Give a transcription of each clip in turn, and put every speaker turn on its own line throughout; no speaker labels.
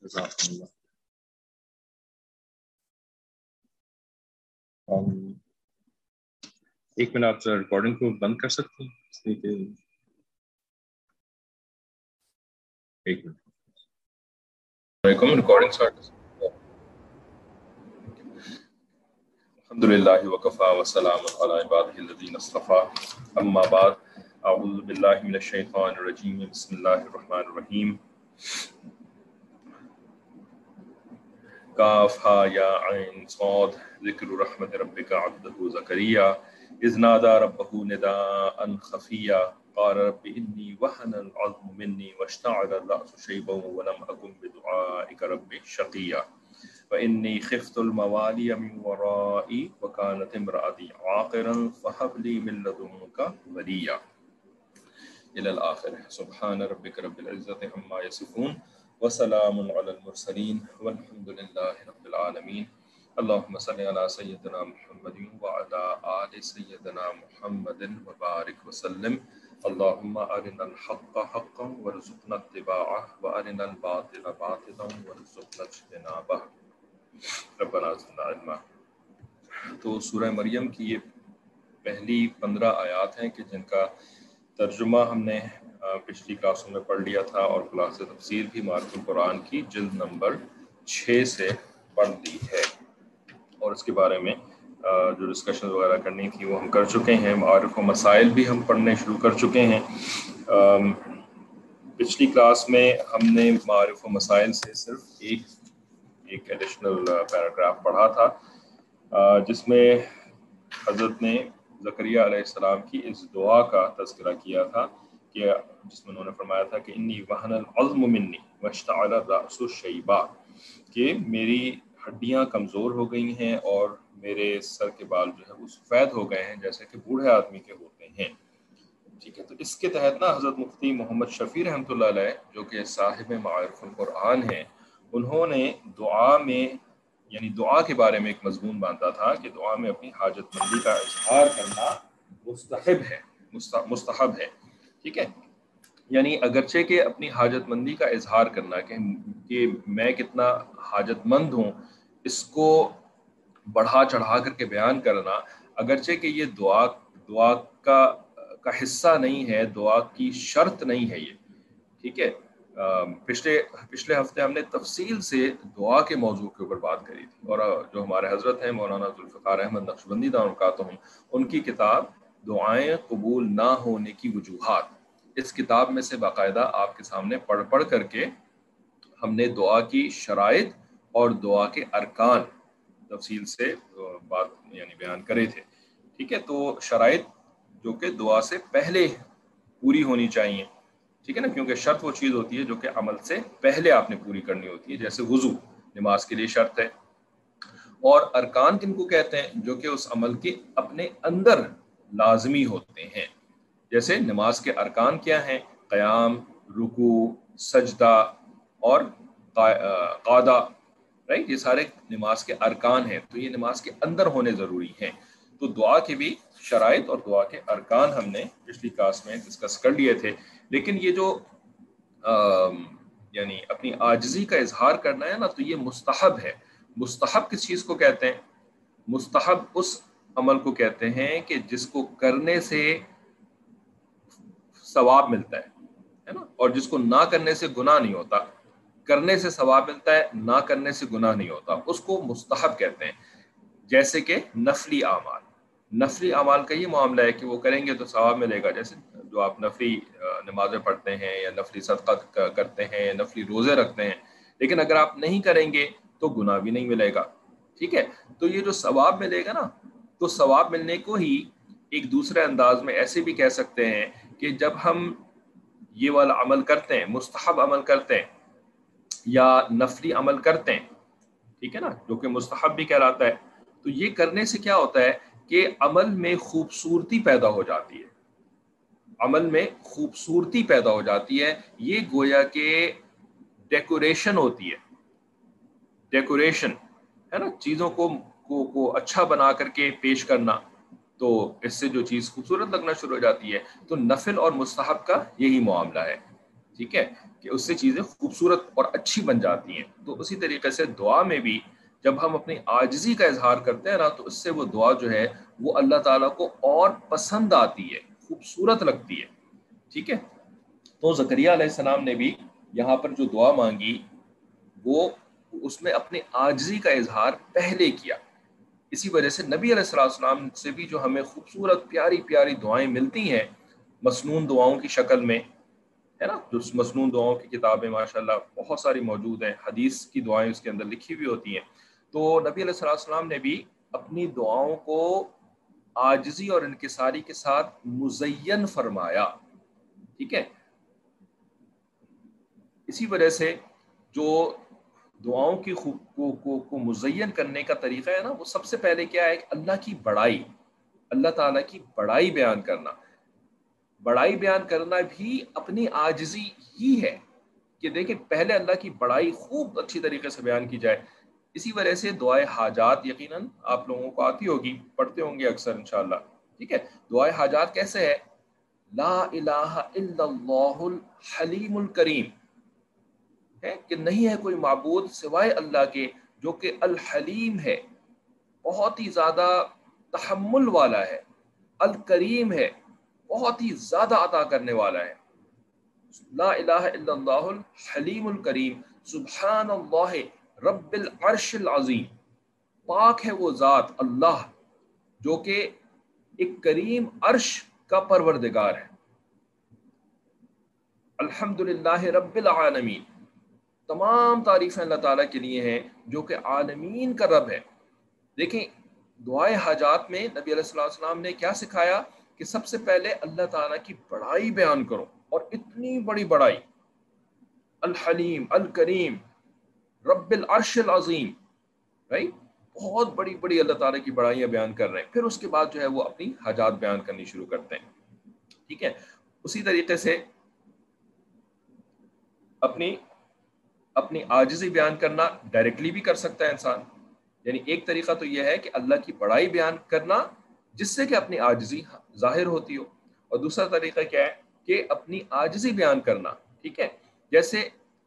جزاکم اللہ۔ ایک منٹ آپ ریکارڈنگ کو بند کر سکتے ہیں اس لیے کہ ایک منٹ ریکارڈنگ اسٹارٹ۔ الحمد للہ وکفا وسلام علی عبادہ الذین اصطفیٰ، اما بعد، اعوذ باللہ من الشیطان الرجیم، بسم اللہ الرحمن الرحیم۔ کاف ہا یا عین صاد، ذکر رحمت ربک عبدہ زکریا اذ نادى ربه نداء خفيا قال رب إني وهن العظم مني واشتعل الرأس شيبا ولم أكن بدعائك رب شقيا وإني خفت الموالي من ورائي وكانت امرأتي عاقرا فهب لي من لدنك وليا إلى الآخر۔ سبحان ربك رب العزة عما يصفون وسلام على المرسلين والحمد لله رب العالمين۔ اللهم صل على سيدنا محمد وعلى آل سيدنا محمد وبارك وسلم۔ اللهم أرنا الحق حقا وارزقنا اتباعه وأرنا الباطل باطلا وارزقنا اجتنابه ربنا زدنا علما۔ تو سورہ مریم کی یہ پہلی 15 آیات ہیں کہ جن کا ترجمہ ہم نے پچھلی کلاسوں میں پڑھ لیا تھا، اور خلاصہ تفسیر بھی معارف القرآن کی جلد نمبر 6 سے پڑھ لی ہے، اور اس کے بارے میں جو ڈسکشن وغیرہ کرنی تھی وہ ہم کر چکے ہیں۔ معارف و مسائل بھی ہم پڑھنے شروع کر چکے ہیں۔ پچھلی کلاس میں ہم نے معارف و مسائل سے صرف ایک ایڈیشنل پیراگراف پڑھا تھا، جس میں حضرت نے زکریا علیہ السلام کی اس دعا کا تذکرہ کیا تھا، کہ جس میں انہوں نے فرمایا تھا کہ انی وہن العظم منی واشتعل الرأس شیبا، کہ میری ہڈیاں کمزور ہو گئی ہیں اور میرے سر کے بال جو ہے وہ سفید ہو گئے ہیں جیسے کہ بوڑھے آدمی کے ہوتے ہیں۔ ٹھیک ہے، تو اس کے تحت نا حضرت مفتی محمد شفیع رحمۃ اللہ علیہ، جو کہ صاحب معارف القرآن ہیں، انہوں نے دعا میں، یعنی دعا کے بارے میں ایک مضمون باندھا تھا کہ دعا میں اپنی حاجت مندی کا اظہار کرنا مستحب ہے۔ ٹھیک ہے، یعنی اگرچہ کہ اپنی حاجت مندی کا اظہار کرنا کہ میں کتنا حاجت مند ہوں، اس کو بڑھا چڑھا کر کے بیان کرنا، اگرچہ کہ یہ دعا کا حصہ نہیں ہے، دعا کی شرط نہیں ہے یہ۔ ٹھیک ہے، پچھلے ہفتے ہم نے تفصیل سے دعا کے موضوع کے اوپر بات کری تھی، اور جو ہمارے حضرت ہیں مولانا ذوالفقار احمد نقشبندی دامت برکاتہ، ان کی کتاب دعائیں قبول نہ ہونے کی وجوہات، اس کتاب میں سے باقاعدہ آپ کے سامنے پڑھ کر کے ہم نے دعا کی شرائط اور دعا کے ارکان تفصیل سے بات یعنی بیان کرے تھے۔ ٹھیک ہے، تو شرائط جو کہ دعا سے پہلے پوری ہونی چاہیے، ٹھیک ہے نا، کیونکہ شرط وہ چیز ہوتی ہے جو کہ عمل سے پہلے آپ نے پوری کرنی ہوتی ہے، جیسے وضو نماز کے لیے شرط ہے۔ اور ارکان کن کو کہتے ہیں؟ جو کہ اس عمل کے اپنے اندر لازمی ہوتے ہیں۔ جیسے نماز کے ارکان کیا ہیں؟ قیام، رکوع، سجدہ اور قعدہ، رائٹ، یہ سارے نماز کے ارکان ہیں، تو یہ نماز کے اندر ہونے ضروری ہیں۔ تو دعا کے بھی شرائط اور دعا کے ارکان ہم نے پچھلی کلاس میں ڈسکس کر لیے تھے۔ لیکن یہ جو یعنی اپنی عاجزی کا اظہار کرنا ہے نا، تو یہ مستحب ہے۔ مستحب کس چیز کو کہتے ہیں؟ مستحب اس عمل کو کہتے ہیں کہ جس کو کرنے سے ثواب ملتا ہے نا، اور جس کو نہ کرنے سے گناہ نہیں ہوتا۔ کرنے سے ثواب ملتا ہے، نہ کرنے سے گناہ نہیں ہوتا، اس کو مستحب کہتے ہیں۔ جیسے کہ نفلی اعمال، نفلی اعمال کا یہ معاملہ ہے کہ وہ کریں گے تو ثواب ملے گا، جیسے جو آپ نفلی نمازیں پڑھتے ہیں یا نفلی صدقہ کرتے ہیں یا نفلی روزے رکھتے ہیں، لیکن اگر آپ نہیں کریں گے تو گناہ بھی نہیں ملے گا۔ ٹھیک ہے، تو یہ جو ثواب ملے گا نا، تو ثواب ملنے کو ہی ایک دوسرے انداز میں ایسے بھی کہہ سکتے ہیں کہ جب ہم یہ والا عمل کرتے ہیں، مستحب عمل کرتے ہیں یا نفلی عمل کرتے ہیں، ٹھیک ہے نا، جو کہ مستحب بھی کہلاتا ہے، تو یہ کرنے سے کیا ہوتا ہے کہ عمل میں خوبصورتی پیدا ہو جاتی ہے۔ عمل میں خوبصورتی پیدا ہو جاتی ہے، یہ گویا کہ ڈیکوریشن ہوتی ہے، ڈیکوریشن ہے نا، چیزوں کو اچھا بنا کر کے پیش کرنا، تو اس سے جو چیز خوبصورت لگنا شروع ہو جاتی ہے۔ تو نفل اور مستحب کا یہی معاملہ ہے، ٹھیک ہے، کہ اس سے چیزیں خوبصورت اور اچھی بن جاتی ہیں. تو اسی طریقے سے دعا میں بھی جب ہم اپنی عاجزی کا اظہار کرتے ہیں نا، تو اس سے وہ دعا جو ہے وہ اللہ تعالیٰ کو اور پسند آتی ہے، خوبصورت لگتی ہے. ٹھیک ہے. تو زکریا علیہ السلام نے بھی یہاں پر جو دعا مانگی وہ اس میں اپنی عاجزی کا اظہار پہلے کیا. اسی وجہ سے نبی علیہ السلام سے بھی جو ہمیں خوبصورت پیاری پیاری دعائیں ملتی ہیں مسنون دعاؤں کی شکل میں، ہے نا، جو مسنون دعاؤں کی کتابیں ماشاءاللہ بہت ساری موجود ہیں، حدیث کی دعائیں اس کے اندر لکھی ہوئی ہوتی ہیں. تو نبی علیہ السلام نے بھی اپنی دعاؤں کو عاجزی اور انکساری کے ساتھ مزین فرمایا. ٹھیک ہے. اسی وجہ سے جو دعاؤں کی کو مزین کرنے کا طریقہ ہے نا، وہ سب سے پہلے کیا ہے کہ اللہ کی بڑائی، اللہ تعالیٰ کی بڑائی بیان کرنا. بڑائی بیان کرنا بھی اپنی عاجزی ہی ہے کہ دیکھیں پہلے اللہ کی بڑائی خوب اچھی طریقے سے بیان کی جائے. اسی وجہ سے دعائے حاجات یقیناً آپ لوگوں کو آتی ہوگی، پڑھتے ہوں گے اکثر انشاءاللہ. ٹھیک ہے. دعائے حاجات کیسے ہے؟ لا الہ الا اللہ الحلیم الکریم، ہے کہ نہیں ہے کوئی معبود سوائے اللہ کے جو کہ الحلیم ہے، بہت ہی زیادہ تحمل والا ہے، الکریم ہے، بہت ہی زیادہ عطا کرنے والا ہے. لا الہ الا اللہ الحلیم الکریم سبحان اللہ رب العرش العظیم. پاک ہے وہ ذات اللہ جو کہ ایک کریم عرش کا پروردگار ہے. الحمدللہ رب العالمین، تمام تعریفیں اللہ تعالیٰ کے لیے ہیں جو کہ عالمین کا رب ہے. دیکھیں دعائے حاجات میں نبی علیہ السلام نے کیا سکھایا کہ سب سے پہلے اللہ تعالیٰ کی بڑائی بیان کرو، اور اتنی بڑی بڑائی، الحلیم الکریم رب العرش العظیم، رائٹ، بہت بڑی بڑی اللہ تعالیٰ کی بڑائیاں بیان کر رہے ہیں. پھر اس کے بعد جو ہے وہ اپنی حاجات بیان کرنی شروع کرتے ہیں. ٹھیک ہے. اسی طریقے سے اپنی عاجزی بیان کرنا ڈائریکٹلی بھی کر سکتا ہے انسان. یعنی ایک طریقہ تو یہ ہے کہ اللہ کی بڑائی بیان کرنا جس سے کہ اپنی عاجزی ظاہر ہوتی ہو، اور دوسرا طریقہ کیا ہے کہ اپنی عاجزی بیان کرنا. ٹھیک ہے. جیسے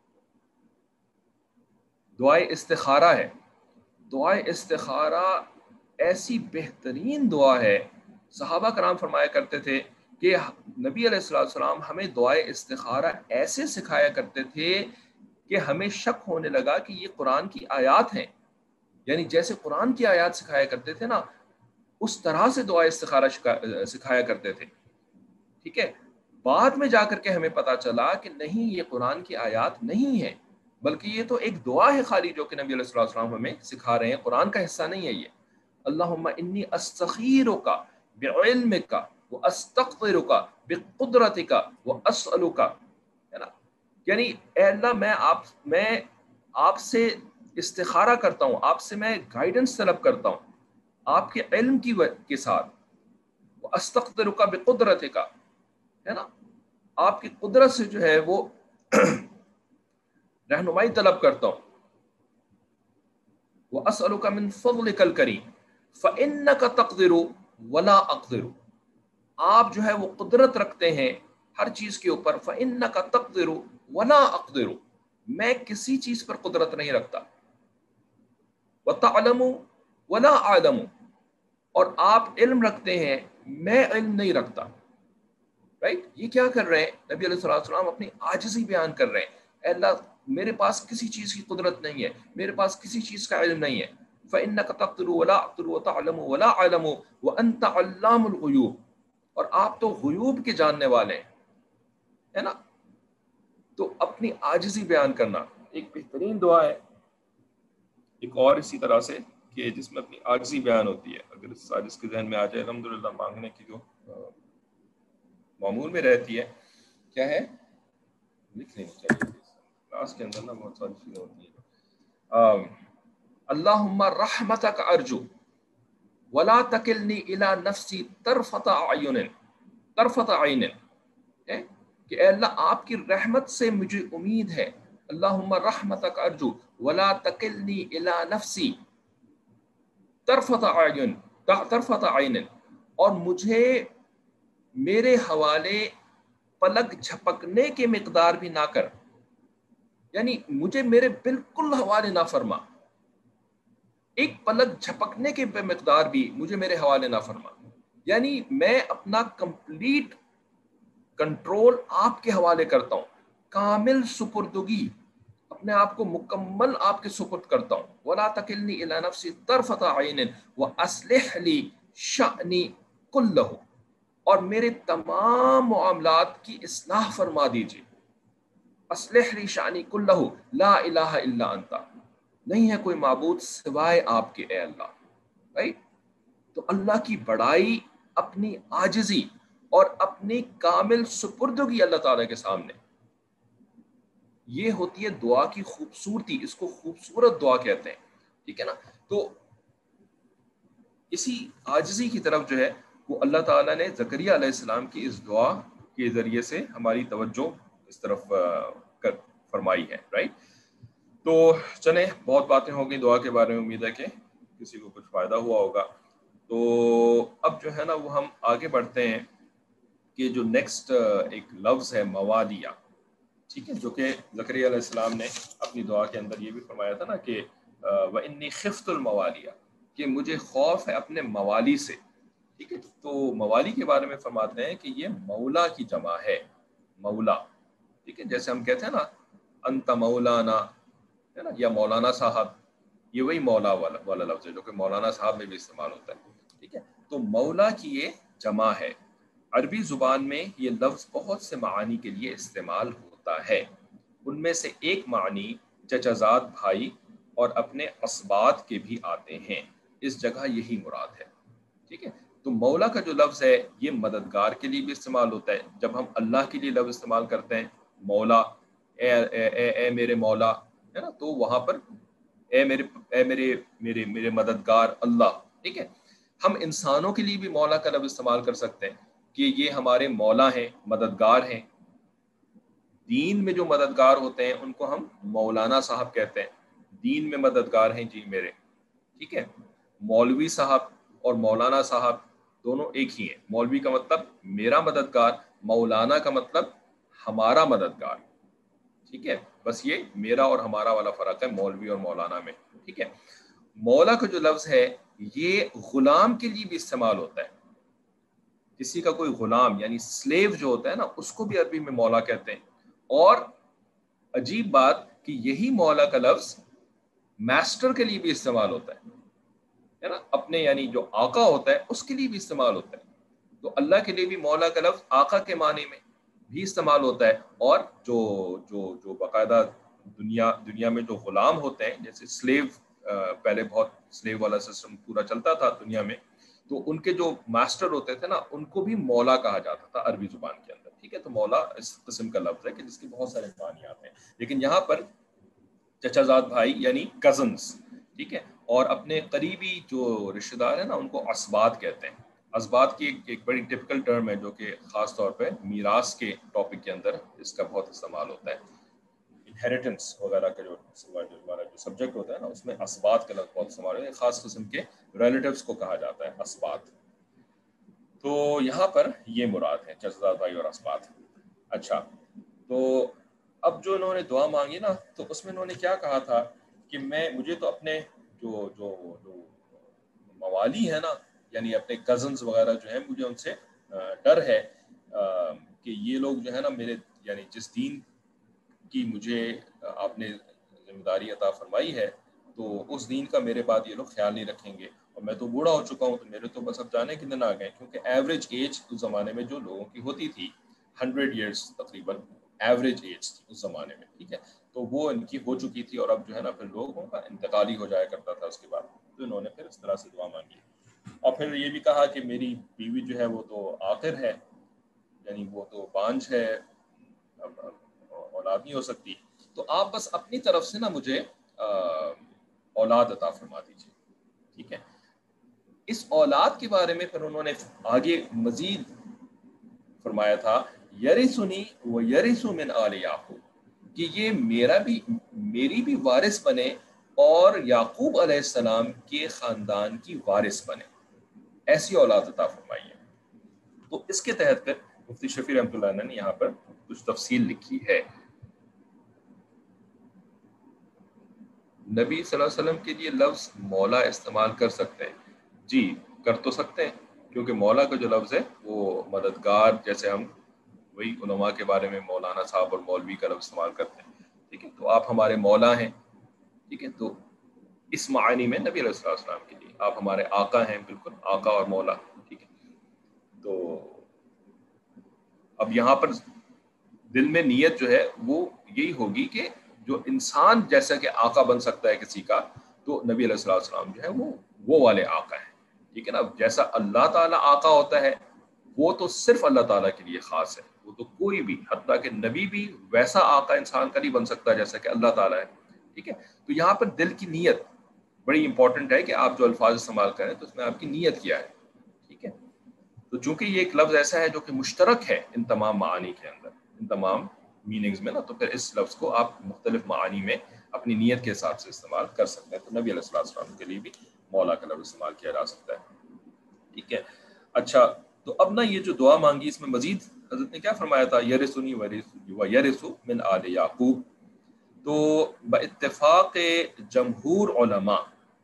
دعائے استخارہ ہے. دعائے استخارہ ایسی بہترین دعا ہے، صحابہ کرام فرمایا کرتے تھے کہ نبی علیہ السلام ہمیں دعائے استخارہ ایسے سکھایا کرتے تھے کہ ہمیں شک ہونے لگا کہ یہ قرآن کی آیات ہیں. یعنی جیسے قرآن کی آیات سکھایا کرتے تھے نا، اس طرح سے دعائے استخارہ سکھایا کرتے تھے. ٹھیک ہے. بعد میں جا کر کے ہمیں پتا چلا کہ نہیں، یہ قرآن کی آیات نہیں ہے، بلکہ یہ تو ایک دعا ہے خالی جو کہ نبی علیہ السلام ہمیں سکھا رہے ہیں، قرآن کا حصہ نہیں ہے یہ. اللہم انی استخیرک بعلمک واستقدرک بقدرتک واسألک، ہے نا. یعنی اے اللہ میں آپ سے استخارہ کرتا ہوں، آپ سے میں گائیڈنس طلب کرتا ہوں آپ کے علم کے ساتھ. واستقدرک بقدرتک، ہے نا، آپ کی قدرت سے جو ہے وہ رہنمائی طلب کرتا ہوں. واسألک من فضلک الکریم فإنک تقدر ولا اقدر، آپ جو ہے وہ قدرت رکھتے ہیں ہر چیز کے اوپر. فإنک تقدر ولا اقدر، میں کسی چیز پر قدرت نہیں رکھتا. وتعلم ولا اعلم، اور آپ علم رکھتے ہیں میں علم نہیں رکھتا. رائٹ. یہ کیا کر رہے ہیں نبی علیہ السلام؟ اپنی عاجزی بیان کر رہے ہیں. اے اللہ میرے پاس کسی چیز کی قدرت نہیں ہے، میرے پاس کسی چیز کا علم نہیں ہے. فإنك تقدر ولا أقدر وتعلم ولا أعلم وأنت علام الغیوب، اور آپ تو غیوب کے جاننے والے ہیں، ہے نا. تو اپنی عاجزی بیان کرنا ایک بہترین دعا ہے. ایک اور اسی طرح سے کہ جس میں اپنی عاجزی بیان ہوتی ہے، اگر اس عاجز کے ذہن میں آ جائے، الحمدللہ مانگنے کی جو معمول میں رہتی ہے کیا ہے، لکھ لینی چاہیے کلاس کے اندر نا، بہت ساری چیزیں ہوتی ہیں. اللہم رحمتک ارجو ولا تکلنی الی نفسی طرفت عین، کہ اے اللہ آپ کی رحمت سے مجھے امید ہے. اللہم رحمتک ارجو ولا تکلنی الی نفسی طرفت عین، اور مجھے میرے حوالے پلک جھپکنے کے مقدار بھی نہ کر، یعنی مجھے میرے بالکل حوالے نہ فرما، ایک پلک جھپکنے کے مقدار بھی مجھے میرے حوالے نہ فرما، یعنی میں اپنا کمپلیٹ کنٹرول آپ کے حوالے کرتا ہوں، کامل سپردگی، اپنے آپ کو مکمل آپ کے سپرد کرتا ہوں. ولا تکلنی الی نفسی طرفۃ عین واصلح لی شأنی کلہ، اور میرے تمام معاملات کی اصلاح فرما دیجیے. اصلح لی شأنی کلہ لا الہ الا انت، نہیں ہے کوئی معبود سوائے آپ کے اے اللہ. رائٹ؟ تو اللہ کی بڑائی اپنی عاجزی اور اپنی کامل سپردگی اللہ تعالیٰ کے سامنے، یہ ہوتی ہے دعا کی خوبصورتی، اس کو خوبصورت دعا کہتے ہیں. ٹھیک ہے نا؟ تو اسی عاجزی کی طرف جو ہے وہ اللہ تعالیٰ نے زکریا علیہ السلام کی اس دعا کے ذریعے سے ہماری توجہ اس طرف فرمائی ہے. رائٹ؟ تو چلیں، بہت باتیں ہو گئی دعا کے بارے میں، امید ہے کہ کسی کو کچھ فائدہ ہوا ہوگا. تو اب جو ہے نا وہ ہم آگے بڑھتے ہیں کہ جو نیکسٹ ایک لفظ ہے موالیہ. ٹھیک ہے، جو کہ زکریا علیہ السلام نے اپنی دعا کے اندر یہ بھی فرمایا تھا نا کہ وَإِنِّي خِفْتُ الْمَوَالِيَ، کہ مجھے خوف ہے اپنے موالی سے. ٹھیک ہے، تو موالی کے بارے میں فرماتے ہیں کہ یہ مولا کی جمع ہے، مولا. ٹھیک ہے، جیسے ہم کہتے ہیں نا انت مولانا، ہے نا، یا مولانا صاحب، یہ وہی مولا والا لفظ ہے جو کہ مولانا صاحب میں بھی استعمال ہوتا ہے. ٹھیک ہے، تو مولا کی یہ جمع ہے. عربی زبان میں یہ لفظ بہت سے معانی کے لیے استعمال ہوتا ہے. ان میں سے ایک معنی چچازاد بھائی اور اپنے اسبات کے بھی آتے ہیں. اس جگہ یہی مراد ہے. ٹھیک ہے، تو مولا کا جو لفظ ہے یہ مددگار کے لیے بھی استعمال ہوتا ہے. جب ہم اللہ کے لیے لفظ استعمال کرتے ہیں مولا، اے اے اے, اے میرے مولا، ہے نا، تو وہاں پر اے میرے مددگار اللہ. ٹھیک ہے، ہم انسانوں کے لیے بھی مولا کا لفظ استعمال کر سکتے ہیں کہ یہ ہمارے مولا ہیں، مددگار ہیں. دین میں جو مددگار ہوتے ہیں ان کو ہم مولانا صاحب کہتے ہیں. دین میں مددگار ہیں جی میرے. ٹھیک ہے، مولوی صاحب اور مولانا صاحب دونوں ایک ہی ہیں. مولوی کا مطلب میرا مددگار، مولانا کا مطلب ہمارا مددگار. ٹھیک ہے، بس یہ میرا اور ہمارا والا فرق ہے مولوی اور مولانا میں. ٹھیک ہے، مولا کا جو لفظ ہے یہ غلام کے لیے بھی استعمال ہوتا ہے. کسی کا کوئی غلام یعنی سلیو جو ہوتا ہے نا، اس کو بھی عربی میں مولا کہتے ہیں. اور عجیب بات کہ یہی مولا کا لفظ ماسٹر کے لیے بھی استعمال ہوتا ہے نا، اپنے یعنی جو آقا ہوتا ہے اس کے لیے بھی استعمال ہوتا ہے. تو اللہ کے لیے بھی مولا کا لفظ آقا کے معنی میں بھی استعمال ہوتا ہے. اور جو جو جو باقاعدہ دنیا میں جو غلام ہوتے ہیں، جیسے سلیو، پہلے بہت سلیو والا سسٹم پورا چلتا تھا دنیا میں، تو ان کے جو ماسٹر ہوتے تھے نا ان کو بھی مولا کہا جاتا تھا عربی زبان کے اندر. ٹھیک ہے، تو مولا اس قسم کا لفظ ہے کہ جس کے بہت سارے معنی آتے ہیں. لیکن یہاں پر چچا زاد بھائی یعنی کزنز، ٹھیک ہے، اور اپنے قریبی جو رشتہ دار ہیں نا ان کو اسبات کہتے ہیں. اسبات کی ایک بڑی ٹپیکل ٹرم ہے جو کہ خاص طور پہ میراث کے ٹاپک کے اندر اس کا بہت استعمال ہوتا ہے. انہیریٹنس وغیرہ کا جو سبجیکٹ ہوتا ہے نا اس میں اسبات کا لفظ بہت استعمال ہوتا ہے. خاص قسم کے ریلیٹیوز کو کہا جاتا ہے اسبات. تو یہاں پر یہ مراد ہے چچا زاد بھائی اور اسبات. اچھا، تو اب جو انہوں نے دعا مانگی نا تو اس میں انہوں نے کیا کہا تھا کہ مجھے تو اپنے جو جو جو موالی ہے نا، یعنی اپنے کزنز وغیرہ جو ہیں، مجھے ان سے ڈر ہے کہ یہ لوگ جو ہے نا میرے یعنی جس دین کی مجھے آپ نے ذمہ داری عطا فرمائی ہے تو اس دین کا میرے بعد یہ لوگ خیال نہیں رکھیں گے. اور میں تو بوڑھا ہو چکا ہوں تو میرے تو بس اب جانے کے دن آ گئے، کیونکہ ایوریج ایج اس زمانے میں جو لوگوں کی ہوتی تھی 100 ایئرس تقریباً ایوریج ایج تھی اس زمانے میں. ٹھیک ہے، تو وہ ان کی ہو چکی تھی اور اب جو ہے نا پھر لوگوں کا انتقال ہی ہو جایا کرتا تھا اس کے بعد. تو انہوں نے پھر اس طرح سے دعا مانگی. اور پھر یہ بھی کہا کہ میری بیوی جو ہے وہ تو آخر ہے، یعنی وہ تو بانجھ ہے، اولاد نہیں ہو سکتی. تو آپ بس اپنی طرف سے نا مجھے اولاد عطا فرما دیجیے. ٹھیک ہے، اس اولاد کے بارے میں پھر انہوں نے آگے مزید فرمایا تھا یرثنی و یرث من آل یعقوب، کہ یہ میری بھی وارث بنے اور یعقوب علیہ السلام کے خاندان کی وارث بنے. ایسی اولاد عطا فرمائی ہے. تو اس کے تحت پھر مفتی شفیع رحمۃ اللہ علیہ نے یہاں پر کچھ تفصیل لکھی ہے. نبی صلی اللہ علیہ وسلم کے لیے لفظ مولا استعمال کر سکتے ہیں؟ جی کر تو سکتے ہیں، کیونکہ مولا کا جو لفظ ہے وہ مددگار، جیسے ہم وہی علماء کے بارے میں مولانا صاحب اور مولوی کا لفظ استعمال کرتے ہیں. ٹھیک ہے، تو آپ ہمارے مولا ہیں. ٹھیک ہے، تو اس معنی میں نبی علیہ الصلوۃ والسلام کے لیے آپ ہمارے آقا ہیں، بالکل آقا اور مولا. ٹھیک ہے، تو اب یہاں پر دل میں نیت جو ہے وہ یہی ہوگی کہ جو انسان جیسا کہ آقا بن سکتا ہے کسی کا، تو نبی علیہ الصلوۃ والسلام جو ہے وہ والے آقا ہیں. ٹھیک ہے نا، جیسا اللہ تعالیٰ آقا ہوتا ہے وہ تو صرف اللہ تعالیٰ کے لیے خاص ہے، وہ تو کوئی بھی، حتیٰ کہ نبی بھی ویسا آقا انسان کا نہیں بن سکتا جیسا کہ اللہ تعالیٰ ہے. ٹھیک ہے، تو یہاں پر دل کی نیت بڑی امپورٹنٹ ہے کہ آپ جو الفاظ استعمال کریں تو اس میں آپ کی نیت کیا ہے. ٹھیک ہے، تو چونکہ یہ ایک لفظ ایسا ہے جو کہ مشترک ہے ان تمام معانی کے اندر، ان تمام میننگز میں نا، تو پھر اس لفظ کو آپ مختلف معانی میں اپنی نیت کے حساب سے استعمال کر سکتے ہیں. تو نبی علیہ الصلوۃ والسلام کے لیے بھی مولا کا لفظ استعمال کیا جا سکتا ہے. ٹھیک ہے، اچھا، تو اب نا یہ جو دعا مانگی اس میں مزید حضرت نے کیا فرمایا تھا؟ یرثنی ویرث من آل یعقوب. تو باتفاق جمہور علماء،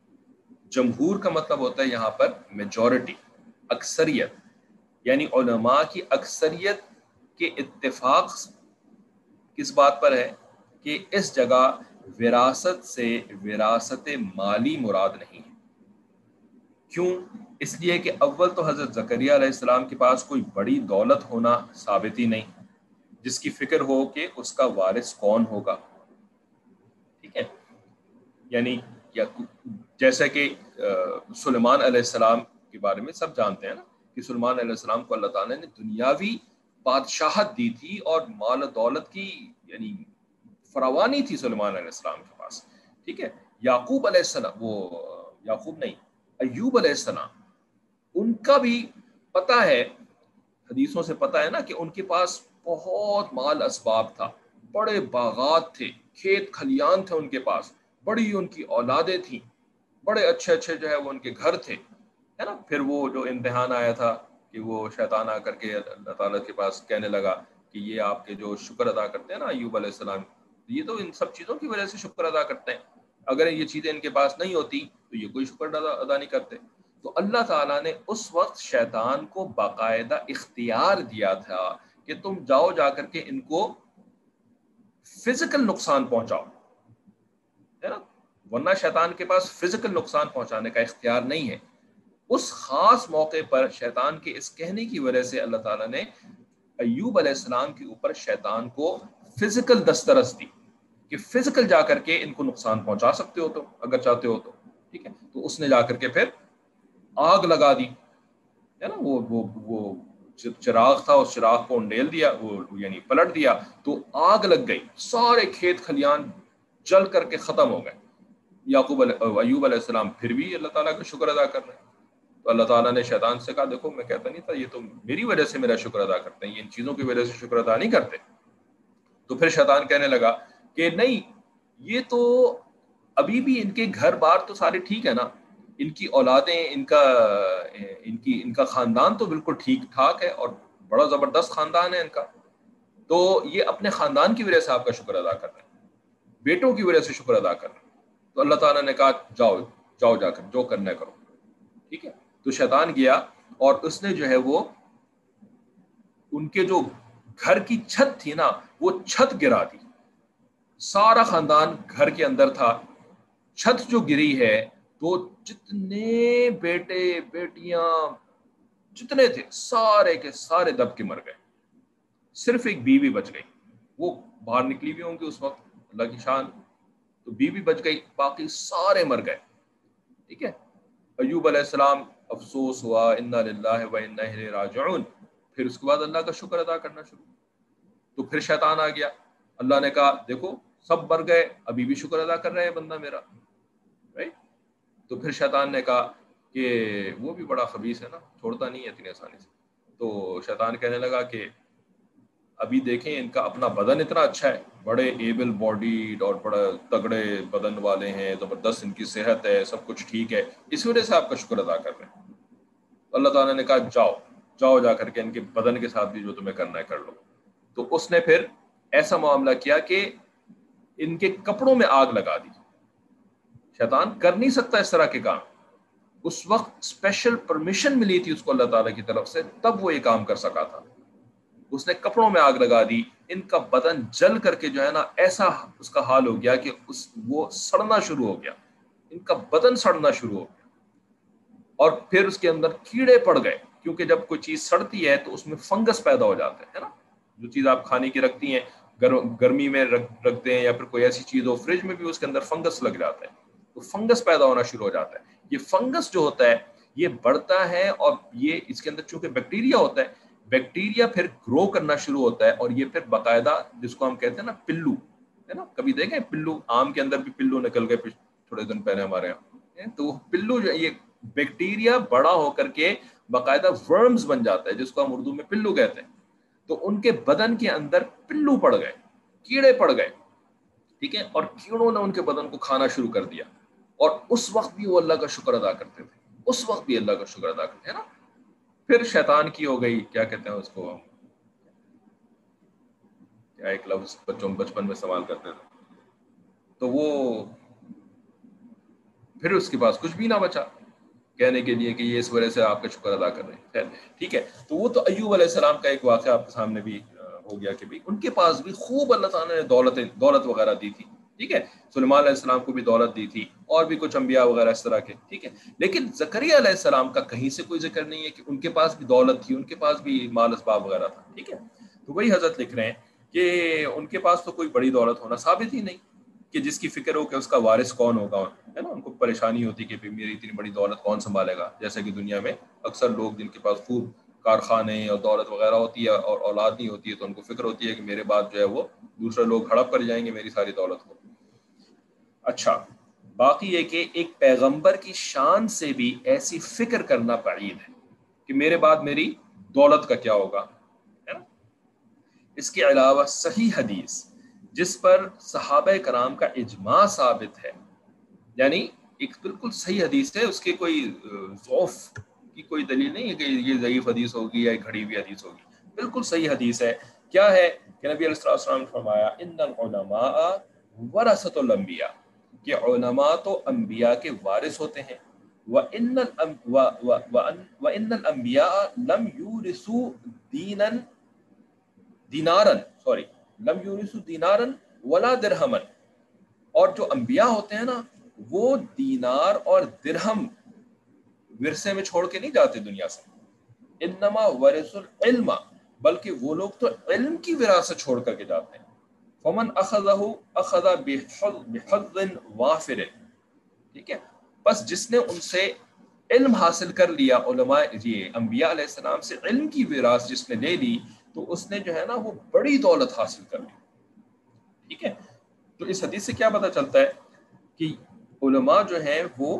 جمہور کا مطلب ہوتا ہے یہاں پر میجورٹی، اکثریت، یعنی علماء کی اکثریت کے اتفاق کس بات پر ہے کہ اس جگہ وراثت سے وراثت مالی مراد نہیں ہے. کیوں؟ اس لیے کہ اول تو حضرت زکریا علیہ السلام کے پاس کوئی بڑی دولت ہونا ثابت ہی نہیں جس کی فکر ہو کہ اس کا وارث کون ہوگا. ٹھیک ہے، یعنی جیسا کہ سلیمان علیہ السلام کے بارے میں سب جانتے ہیں نا کہ سلیمان علیہ السلام کو اللہ تعالیٰ نے دنیاوی بادشاہت دی تھی اور مال و دولت کی یعنی فراوانی تھی سلیمان علیہ السلام کے پاس. ٹھیک ہے، یعقوب علیہ السلام، وہ یعقوب نہیں، ایوب علیہ السلام، ان کا بھی پتہ ہے، حدیثوں سے پتہ ہے نا کہ ان کے پاس بہت مال اسباب تھا، بڑے باغات تھے، کھیت کھلیان تھے ان کے پاس، بڑی ان کی اولادیں تھیں، بڑے اچھے اچھے جو ہے وہ ان کے گھر تھے، ہے نا. پھر وہ جو امتحان آیا تھا کہ وہ شیطان آ کر کے اللہ تعالیٰ کے پاس کہنے لگا کہ یہ آپ کے جو شکر ادا کرتے ہیں نا ایوب علیہ السلام، یہ تو ان سب چیزوں کی وجہ سے شکر ادا کرتے ہیں، اگر یہ چیزیں ان کے پاس نہیں ہوتی تو یہ کوئی شکر ادا نہیں کرتے. تو اللہ تعالیٰ نے اس وقت شیطان کو باقاعدہ اختیار دیا تھا کہ تم جاؤ جا کر کے ان کو فزیکل نقصان پہنچاؤ، ہے نا، ورنہ شیطان کے پاس فزیکل نقصان پہنچانے کا اختیار نہیں ہے. اس خاص موقع پر شیطان کے اس کہنے کی وجہ سے اللہ تعالیٰ نے ایوب علیہ السلام کے اوپر شیطان کو فزیکل دسترس دی کہ فزیکل جا کر کے ان کو نقصان پہنچا سکتے ہو تو اگر چاہتے ہو تو. ٹھیک ہے، تو اس نے جا کر کے پھر آگ لگا دی، ہے نا، وہ چراغ تھا، اس چراغ کو انڈیل دیا، وہ یعنی پلٹ دیا، تو آگ لگ گئی، سارے کھیت کھلیان جل کر کے ختم ہو گئے. ایوب علیہ السلام پھر بھی اللہ تعالیٰ کا شکر ادا کر رہے ہیں. تو اللہ تعالیٰ نے شیطان سے کہا دیکھو میں کہتا نہیں تھا، یہ تو میری وجہ سے میرا شکر ادا کرتے ہیں، یہ ان چیزوں کی وجہ سے شکر ادا نہیں کرتے. تو پھر شیطان کہنے لگا کہ نہیں، یہ تو ابھی بھی ان کے گھر بار تو سارے ٹھیک ہے نا، ان کی اولادیں، ان کا خاندان تو بالکل ٹھیک ٹھاک ہے اور بڑا زبردست خاندان ہے ان کا، تو یہ اپنے خاندان کی وجہ سے آپ کا شکر ادا کر رہے ہیں، بیٹوں کی وجہ سے شکر ادا کر رہے ہیں. تو اللہ تعالیٰ نے کہا جاؤ جا کر جو کرنا کرو. ٹھیک ہے، تو شیطان گیا اور اس نے جو ہے وہ ان کے جو گھر کی چھت تھی نا وہ چھت گرا دی. سارا خاندان گھر کے اندر تھا، چھت جو گری ہے تو جتنے بیٹے بیٹیاں جتنے تھے سارے کے سارے دب کے مر گئے. صرف ایک بیوی بچ گئی، وہ باہر نکلی بھی ہوں گی اس وقت، اللہ کی شان، تو بیوی بچ گئی، باقی سارے مر گئے. ٹھیک ہے، ایوب علیہ السلام افسوس ہوا، انا للہ و انا الیہ راجعون. پھر اس کے بعد اللہ کا شکر ادا کرنا شروع. تو پھر شیطان آ گیا، اللہ نے کہا دیکھو سب مر گئے ابھی بھی شکر ادا کر رہے ہیں بندہ میرا. تو پھر شیطان نے کہا کہ وہ بھی بڑا خبیث ہے نا، چھوڑتا نہیں ہے اتنی آسانی سے. تو شیطان کہنے لگا کہ ابھی دیکھیں ان کا اپنا بدن اتنا اچھا ہے، بڑے ایبل باڈیڈ اور بڑا تگڑے بدن والے ہیں، زبردست ان کی صحت ہے، سب کچھ ٹھیک ہے، اس وجہ سے آپ کا شکر ادا کر رہے ہیں. اللہ تعالیٰ نے کہا جاؤ جا کر کے ان کے بدن کے ساتھ بھی جو تمہیں کرنا ہے کر لو. تو اس نے پھر ایسا معاملہ کیا کہ ان کے کپڑوں میں آگ لگا دی. شیطان کر نہیں سکتا اس طرح کے کام. اس وقت اسپیشل پرمیشن ملی تھی اس کو اللہ تعالیٰ کی طرف سے, تب وہ یہ کام کر سکا تھا. اس نے کپڑوں میں آگ لگا دی, ان کا بدن جل کر کے جو ہے نا ایسا اس کا حال ہو گیا کہ وہ سڑنا شروع ہو گیا, ان کا بدن سڑنا شروع ہو گیا. اور پھر اس کے اندر کیڑے پڑ گئے, کیونکہ جب کوئی چیز سڑتی ہے تو اس میں فنگس پیدا ہو جاتے ہیں نا. جو چیز آپ کھانے کی رکھتی ہیں گرمی میں رکھتے ہیں یا پھر کوئی ایسی چیز ہو فریج میں بھی اس کے اندر فنگس لگ جاتا ہے, تو فنگس پیدا ہونا شروع ہو جاتا ہے. یہ فنگس جو ہوتا ہے یہ بڑھتا ہے, اور یہ اس کے اندر چونکہ بیکٹیریا ہوتا ہے, بیکٹیریا پھر گرو کرنا شروع ہوتا ہے, اور یہ پھر باقاعدہ جس کو ہم کہتے ہیں نا پلو ہے نا, کبھی دیکھیں پلو, آم کے اندر بھی پلو نکل گئے تھوڑے دن پہلے ہمارے یہاں, تو پلو جو یہ بیکٹیریا بڑا ہو کر کے باقاعدہ ورمز بن جاتا ہے جس کو ہم اردو میں پلو کہتے ہیں. تو ان کے بدن کے اندر پلو پڑ گئے, کیڑے پڑ گئے, ٹھیک ہے, اور کیڑوں نے ان کے بدن کو کھانا شروع کر دیا. اور اس وقت بھی وہ اللہ کا شکر ادا کرتے تھے, اس وقت بھی اللہ کا شکر ادا کرتے ہیں نا. پھر شیطان کی ہو گئی, کیا کہتے ہیں اس کو, کیا ایک لفظ بچپن میں استعمال کرتے تھے, تو وہ پھر اس کے پاس کچھ بھی نہ بچا کہنے کے لیے کہ یہ اس وجہ سے آپ کا شکر ادا کر رہے ہیں. خیر ٹھیک ہے, تو وہ تو ایوب علیہ السلام کا ایک واقعہ آپ کے سامنے بھی ہو گیا کہ بھی ان کے پاس بھی خوب اللہ تعالیٰ نے دولت وغیرہ دی تھی. ٹھیک ہے, سلیمان علیہ السلام کو بھی دولت دی تھی, اور بھی کچھ انبیاء وغیرہ اس طرح کے. ٹھیک ہے, لیکن زکریا علیہ السلام کا کہیں سے کوئی ذکر نہیں ہے کہ ان کے پاس بھی دولت تھی, ان کے پاس بھی مال اسباب وغیرہ تھا. ٹھیک ہے, تو وہی حضرت لکھ رہے ہیں کہ ان کے پاس تو کوئی بڑی دولت ہونا ثابت ہی نہیں کہ جس کی فکر ہو کہ اس کا وارث کون ہوگا, ہے نا. ان کو پریشانی ہوتی کہ میری اتنی بڑی دولت کون سنبھالے گا, جیسے کہ دنیا میں اکثر لوگ جن کے پاس خوب کارخانے اور دولت وغیرہ ہوتی ہے اور اولاد نہیں ہوتی ہے, تو ان کو فکر ہوتی ہے کہ میرے بعد جو ہے وہ دوسرے لوگ ہڑپ کر جائیں گے میری ساری دولت کو. اچھا, باقی یہ کہ ایک پیغمبر کی شان سے بھی ایسی فکر کرنا بعید ہے کہ میرے بعد میری دولت کا کیا ہوگا, ہے نا. اس کے علاوہ صحیح حدیث جس پر صحابہ کرام کا اجماع ثابت ہے, یعنی ایک بالکل صحیح حدیث ہے, اس کے کوئی ضعف کی کوئی دلیل نہیں ہے کہ یہ ضعیف حدیث ہوگی یا گھڑی ہوئی حدیث ہوگی, بالکل صحیح حدیث ہے. کیا ہے کہ نبی علیہ السلام نے فرمایا ان العلماء ورثۃ الانبیاء, کہ علماء تو انبیاء کے وارث ہوتے ہیں. وَإِنَّ الْأَنْبِيَاءَ لَمْ يُورِثُوا لَمْ يُورِثُوا دِينَارًا وَلَا دِرْهَمًا, اور جو انبیاء ہوتے ہیں نا وہ دینار اور درہم ورثے میں چھوڑ کے نہیں جاتے دنیا سے. انما ورث العلم, بلکہ وہ لوگ تو علم کی وراثت چھوڑ کر کے جاتے ہیں. فمن اخذ بحظ وافر, ٹھیک ہے, بس جس نے ان سے علم حاصل کر لیا, علماء یہ انبیاء علیہ السلام سے علم کی وراثت جس نے لے لی, تو اس نے جو ہے نا وہ بڑی دولت حاصل کر لی. ٹھیک ہے, تو اس حدیث سے کیا پتہ چلتا ہے کہ علماء جو ہیں وہ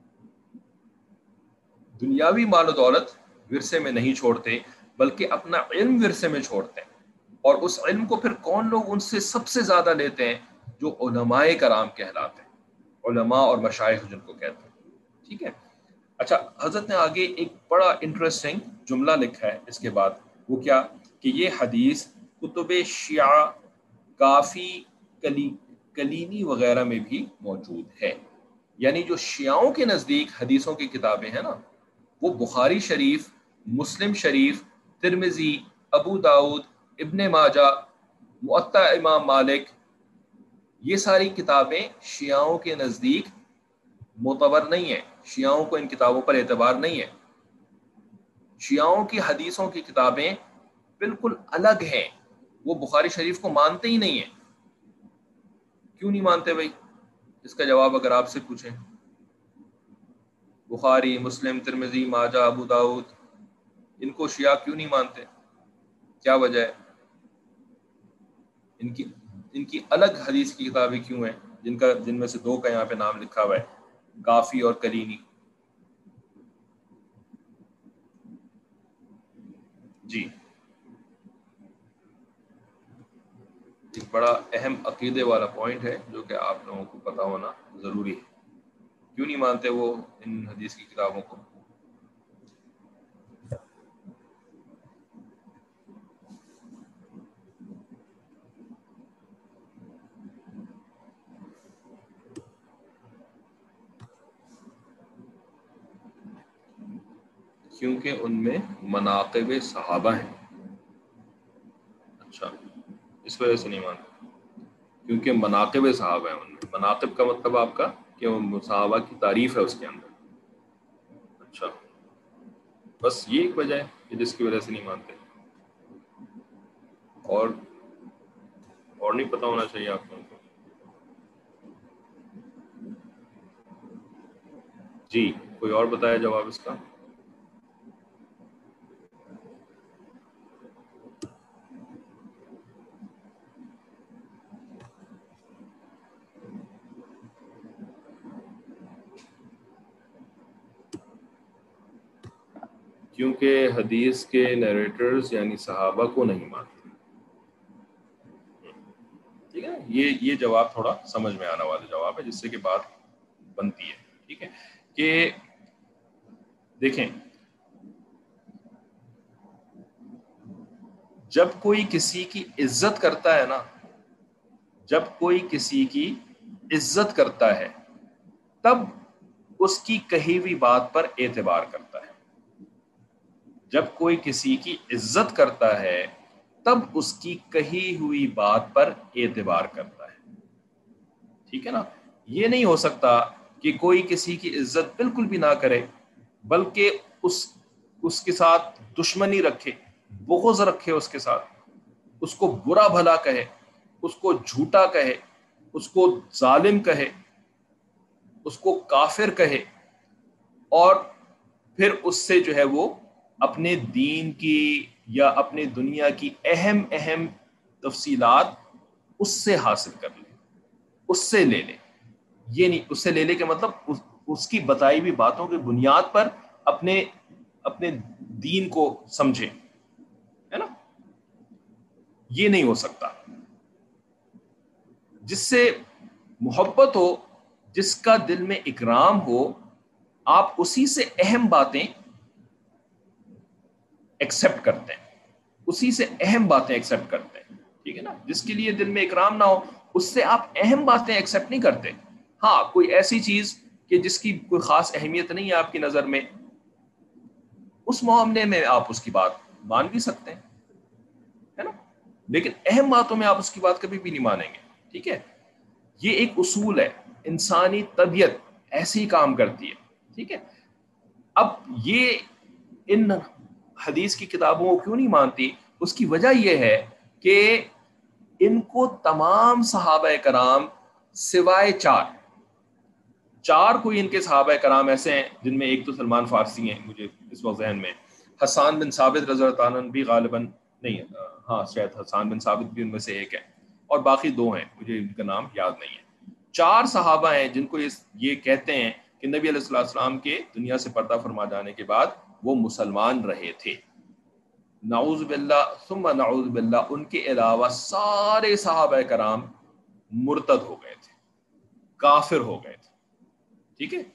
دنیاوی مال و دولت ورثے میں نہیں چھوڑتے, بلکہ اپنا علم ورثے میں چھوڑتے ہیں. اور اس علم کو پھر کون لوگ ان سے سب سے زیادہ لیتے ہیں, جو علماء کرام کہلاتے ہیں, علماء اور مشائخ جن کو کہتے ہیں. ٹھیک ہے, اچھا, حضرت نے آگے ایک بڑا انٹرسٹنگ جملہ لکھا ہے اس کے بعد, وہ کیا کہ یہ حدیث کتب شیعہ کافی کلینی وغیرہ میں بھی موجود ہے. یعنی جو شیعوں کے نزدیک حدیثوں کی کتابیں ہیں نا, وہ بخاری شریف, مسلم شریف, ترمذی, ابو داؤد, ابن ماجہ, موطا امام مالک, یہ ساری کتابیں شیعوں کے نزدیک معتبر نہیں ہیں. شیعوں کو ان کتابوں پر اعتبار نہیں ہے. شیعوں کی حدیثوں کی کتابیں بالکل الگ ہیں, وہ بخاری شریف کو مانتے ہی نہیں ہیں. کیوں نہیں مانتے بھائی؟ اس کا جواب اگر آپ سے پوچھیں, بخاری, مسلم, ترمذی, ماجہ, ابو داؤد, ان کو شیعہ کیوں نہیں مانتے؟ کیا وجہ ہے؟ ان کی الگ حدیث کی کتابیں کیوں ہیں, جن میں سے دو کا یہاں پہ نام لکھا ہوا ہے, کافی اور کلینی. جی, ایک بڑا اہم عقیدے والا پوائنٹ ہے جو کہ آپ لوگوں کو پتہ ہونا ضروری ہے. کیوں نہیں مانتے وہ ان حدیث کی کتابوں کو؟ کیونکہ ان میں مناقب صحابہ ہیں. اچھا، اس وجہ سے نہیں مانتے کیونکہ مناقب صحابہ ہیں ان میں. مناقب کا مطلب آپ کا کہ وہ صحابہ کی تعریف ہے اس کے اندر. اچھا، بس یہ ایک وجہ ہے کہ جس کی وجہ سے نہیں مانتے. اور نہیں پتا ہونا چاہیے آپ کو. جی، کوئی اور بتایا جواب اس کا. کیونکہ حدیث کے نیریٹرز یعنی صحابہ کو نہیں مانتے. ٹھیک ہے، یہ جواب تھوڑا سمجھ میں آنے والا جواب ہے جس سے کہ بات بنتی ہے. ٹھیک ہے، کہ دیکھیں جب کوئی کسی کی عزت کرتا ہے نا، جب کوئی کسی کی عزت کرتا ہے تب اس کی کہی ہوئی بات پر اعتبار کرتا ہے. جب کوئی کسی کی عزت کرتا ہے تب اس کی کہی ہوئی بات پر اعتبار کرتا ہے. ٹھیک ہے نا. یہ نہیں ہو سکتا کہ کوئی کسی کی عزت بالکل بھی نہ کرے بلکہ اس کے ساتھ دشمنی رکھے، بغض رکھے اس کے ساتھ، اس کو برا بھلا کہے، اس کو جھوٹا کہے، اس کو ظالم کہے، اس کو کافر کہے، اور پھر اس سے جو ہے وہ اپنے دین کی یا اپنے دنیا کی اہم اہم تفصیلات اس سے حاصل کر لے، اس سے لے لے. یہ نہیں، اس سے لے لے کہ مطلب اس کی بتائی ہوئی باتوں کی بنیاد پر اپنے اپنے دین کو سمجھے، ہے نا. یہ نہیں ہو سکتا. جس سے محبت ہو، جس کا دل میں اکرام ہو، آپ اسی سے اہم باتیں ایکسپٹ کرتے ہیں، اسی سے اہم باتیں ایکسپٹ کرتے ہیں. ٹھیک ہے نا. جس کے لیے دل میں اکرام نہ ہو اس سے آپ اہم باتیں ایکسپٹ نہیں کرتے. ہاں، کوئی ایسی چیز کہ جس کی کوئی خاص اہمیت نہیں ہے آپ کی نظر میں، اس معاملے میں آپ اس کی بات مان بھی سکتے ہیں، ہے نا. لیکن اہم باتوں میں آپ اس کی بات کبھی بھی نہیں مانیں گے. ٹھیک ہے. یہ ایک اصول ہے، انسانی طبیعت ایسے ہی کام کرتی ہے. ٹھیک ہے. اب یہ ان حدیث کی کتابوں کو کیوں نہیں مانتی؟ اس کی وجہ یہ ہے کہ ان کو تمام صحابہ کرام سوائے چار کوئی ان کے صحابہ کرام ایسے ہیں جن میں ایک تو سلمان فارسی ہیں مجھے اس وقت ذہن میں، حسان بن ثابت رضی اللہ عنہ بھی غالباً نہیں، ہاں شاید حسان بن ثابت بھی ان میں سے ایک ہے، اور باقی دو ہیں مجھے ان کا نام یاد نہیں ہے. 4 صحابہ ہیں جن کو یہ کہتے ہیں کہ نبی علیہ الصلوۃ والسلام کے دنیا سے پردہ فرما جانے کے بعد وہ مسلمان رہے تھے. نعوذ باللہ ثم نعوذ باللہ ان کے علاوہ سارے صحابہ کرام مرتد ہو گئے تھے، کافر ہو گئے تھے. ٹھیک ہے.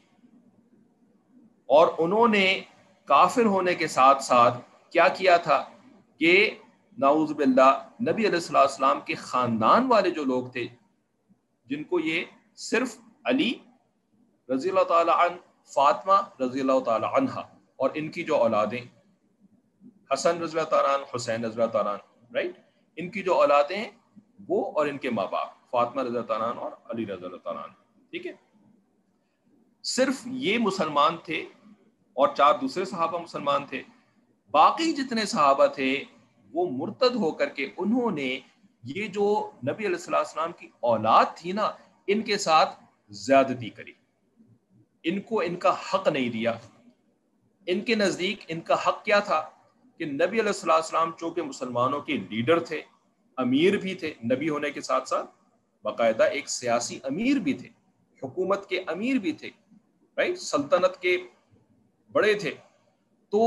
اور انہوں نے کافر ہونے کے ساتھ ساتھ کیا کیا تھا کہ نعوذ باللہ نبی علیہ الصلوۃ والسلام کے خاندان والے جو لوگ تھے جن کو یہ صرف علی رضی اللہ تعالی عنہ، فاطمہ رضی اللہ تعالی عنہا اور ان کی جو اولادیں حسن رضی اللہ تعالیٰ عنہ، حسین رضی اللہ تعالیٰ عنہ، رائٹ، ان کی جو اولادیں ہیں وہ اور ان کے ماں باپ فاطمہ رضی اللہ تعالیٰ عنہ اور علی رضی اللہ تعالیٰ عنہ. ٹھیک ہے. صرف یہ مسلمان تھے اور 4 دوسرے صحابہ مسلمان تھے. باقی جتنے صحابہ تھے وہ مرتد ہو کر کے انہوں نے یہ جو نبی علیہ الصلوۃ والسلام کی اولاد تھی نا ان کے ساتھ زیادتی کری، ان کو ان کا حق نہیں دیا. ان کے نزدیک ان کا حق کیا تھا کہ نبی علیہ الصلوۃ والسلام چونکہ مسلمانوں کے لیڈر تھے، امیر بھی تھے، نبی ہونے کے ساتھ ساتھ باقاعدہ ایک سیاسی امیر بھی تھے، حکومت کے امیر بھی تھے، رائٹ، سلطنت کے بڑے تھے. تو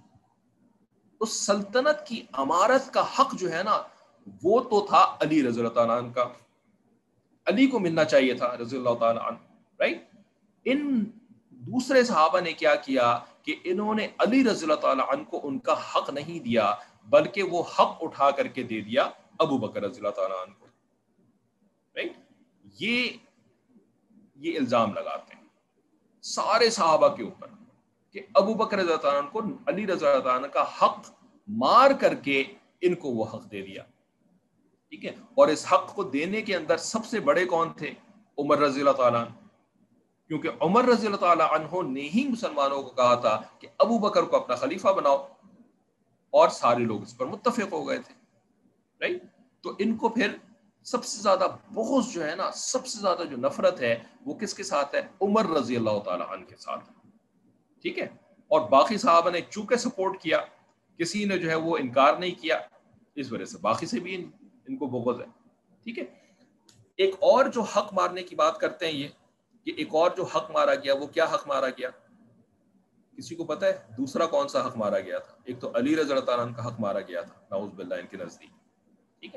اس سلطنت کی امارت کا حق جو ہے نا وہ تو تھا علی رضی اللہ تعالیٰ عنہ کا، علی کو ملنا چاہیے تھا رضی اللہ تعالیٰ عنہ، رائٹ. ان دوسرے صحابہ نے کیا کیا کہ انہوں نے علی رضی اللہ تعالیٰ عنہ کو ان کا حق نہیں دیا بلکہ وہ حق اٹھا کر کے دے دیا ابو بکر رضی اللہ تعالیٰ عنہ کو، رائٹ. یہ الزام لگاتے ہیں سارے صحابہ کے اوپر کہ ابو بکر رضی اللہ عنہ کو علی رضی اللہ عنہ کا حق مار کر کے ان کو وہ حق دے دیا. ٹھیک ہے, اور اس حق کو دینے کے اندر سب سے بڑے کون تھے؟ عمر رضی اللہ تعالیٰ عنہ, کیونکہ عمر رضی اللہ تعالیٰ عنہ نے ہی مسلمانوں کو کہا تھا کہ ابو بکر کو اپنا خلیفہ بناؤ, اور سارے لوگ اس پر متفق ہو گئے تھے. رائٹ, تو ان کو پھر سب سے زیادہ بغض جو ہے نا, سب سے زیادہ جو نفرت ہے وہ کس کے ساتھ ہے؟ عمر رضی اللہ تعالیٰ عنہ کے ساتھ. ٹھیک ہے, اور باقی صحابہ نے چونکہ سپورٹ کیا, کسی نے جو ہے وہ انکار نہیں کیا, اس وجہ سے باقی سے بھی ان کو بغض ہے. ٹھیک ہے, ایک اور جو حق مارنے کی بات کرتے ہیں یہ کہ ایک اور جو حق مارا گیا, وہ کیا حق مارا گیا؟ کسی کو پتہ ہے دوسرا کون سا حق مارا گیا تھا؟ ایک تو علی رضی اللہ تعالیٰ عنہ کا حق مارا گیا تھا, نعوذ باللہ, ان کے نزدیک. ٹھیک ہے,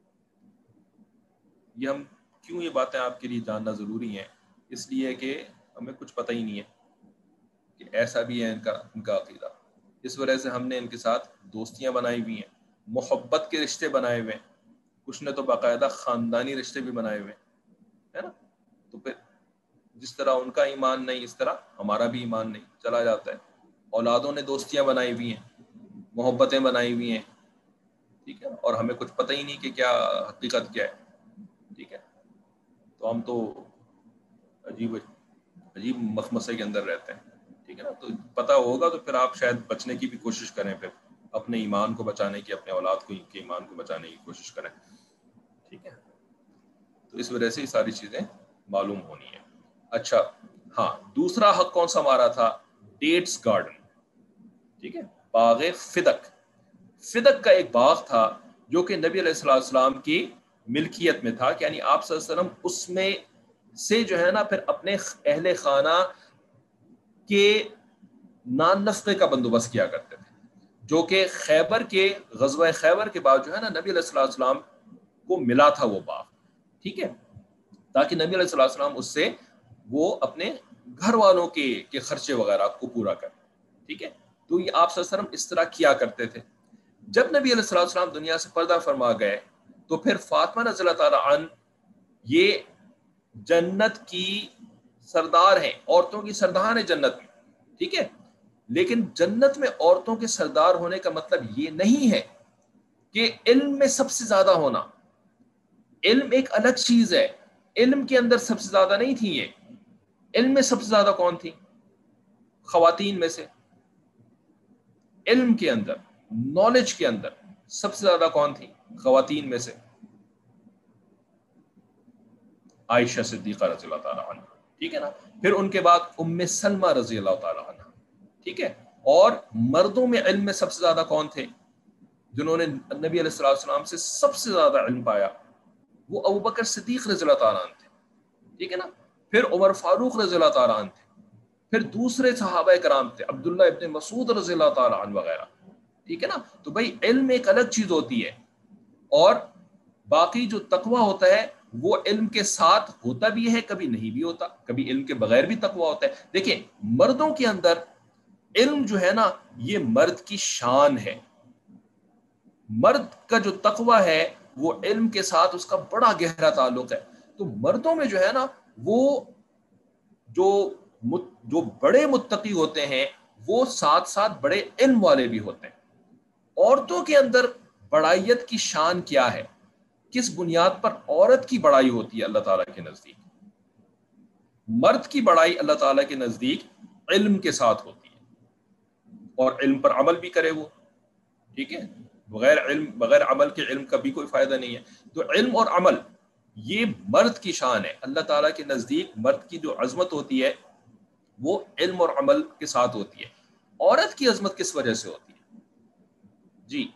یہ ہم کیوں یہ باتیں آپ کے لیے جاننا ضروری ہیں؟ اس لیے کہ ہمیں کچھ پتہ ہی نہیں ہے کہ ایسا بھی ہے ان کا عقیدہ. اس وجہ سے ہم نے ان کے ساتھ دوستیاں بنائی ہوئی ہیں, محبت کے رشتے بنائے ہوئے ہیں, کچھ نے تو باقاعدہ خاندانی رشتے بھی بنائے ہوئے ہیں, ہے نا. تو پھر جس طرح ان کا ایمان نہیں, اس طرح ہمارا بھی ایمان نہیں, چلا جاتا ہے. اولادوں نے دوستیاں بنائی ہوئی ہیں, محبتیں بنائی ہوئی ہیں. ٹھیک ہے, اور ہمیں کچھ پتہ ہی نہیں کہ کیا حقیقت کیا ہے. ٹھیک ہے, تو ہم تو عجیب مخمسے کے اندر رہتے ہیں. ٹھیک ہے نا, تو پتہ ہوگا تو پھر آپ شاید بچنے کی بھی کوشش کریں, پھر اپنے ایمان کو بچانے کی, اپنے اولاد کو کے ایمان کو بچانے کی کوشش کریں. ٹھیک ہے, تو اس وجہ سے یہ ساری چیزیں معلوم ہونی ہے. اچھا ہاں, دوسرا حق کون سا ہمارا تھا؟ Dates garden. ٹھیک ہے, باغ فدق. فدق کا ایک باغ تھا جو کہ نبی علیہ السلام کی ملکیت میں تھا, یعنی آپ صلی اللہ علیہ وسلم اس میں سے جو ہے نا پھر اپنے اہل خانہ کے نان نفقے کا بندوبست کیا کرتے تھے, جو کہ خیبر کے غزوہ خیبر کے بعد جو ہے نا نبی علیہ السلام کو ملا تھا وہ باغ. ٹھیک ہے, تاکہ نبی علیہ السلام اس سے وہ اپنے گھر والوں کے خرچے وغیرہ کو پورا کریں. ٹھیک ہے, تو یہ آپ صلی اللہ علیہ وسلم اس طرح کیا کرتے تھے. جب نبی علیہ السلام دنیا سے پردہ فرما گئے تو پھر فاطمہ رضی اللہ تعالیٰ عنہ یہ جنت کی سردار ہیں, عورتوں کی سردار ہیں جنت میں. ٹھیک ہے, لیکن جنت میں عورتوں کے سردار ہونے کا مطلب یہ نہیں ہے کہ علم میں سب سے زیادہ ہونا. علم ایک الگ چیز ہے, علم کے اندر سب سے زیادہ نہیں تھی یہ. علم میں سب سے زیادہ کون تھی؟ خواتین میں سے. علم کے اندر, نالج کے اندر سب سے زیادہ کون تھی؟ خواتین میں سے عائشہ صدیقہ رضی اللہ تعالیٰ عنہ. ٹھیک ہے نا, پھر ان کے بعد ام سلمہ رضی اللہ تعالیٰ عنہ. ٹھیک ہے, اور مردوں میں علم میں سب سے زیادہ کون تھے جنہوں نے نبی علیہ السلام سے سب سے زیادہ علم پایا؟ وہ ابو بکر صدیق رضی اللہ تعالیٰ عنہ تھے. ٹھیک ہے نا, پھر عمر فاروق رضی اللہ تعالیٰ عنہ تھے, پھر دوسرے صحابہ کرام تھے, عبداللہ ابن مسعود رضی اللہ تعالیٰ عنہ وغیرہ. ٹھیک ہے نا, تو بھائی علم ایک الگ چیز ہوتی ہے, اور باقی جو تقویٰ ہوتا ہے وہ علم کے ساتھ ہوتا بھی ہے, کبھی نہیں بھی ہوتا, کبھی علم کے بغیر بھی تقویٰ ہوتا ہے. دیکھیں, مردوں کے اندر علم جو ہے نا یہ مرد کی شان ہے. مرد کا جو تقویٰ ہے وہ علم کے ساتھ اس کا بڑا گہرا تعلق ہے. تو مردوں میں جو ہے نا وہ جو بڑے متقی ہوتے ہیں وہ ساتھ ساتھ بڑے علم والے بھی ہوتے ہیں. عورتوں کے اندر بڑائیت کی شان کیا ہے؟ کس بنیاد پر عورت کی بڑائی ہوتی ہے اللہ تعالیٰ کے نزدیک؟ مرد کی بڑائی اللہ تعالیٰ کے نزدیک علم کے ساتھ ہوتی ہے, اور علم پر عمل بھی کرے وہ. ٹھیک ہے, بغیر عمل کے علم کا بھی کوئی فائدہ نہیں ہے. تو علم اور عمل یہ مرد کی شان ہے. اللہ تعالیٰ کے نزدیک مرد کی جو عظمت ہوتی ہے وہ علم اور عمل کے ساتھ ہوتی ہے. عورت کی عظمت کس وجہ سے ہوتی ہے؟ جی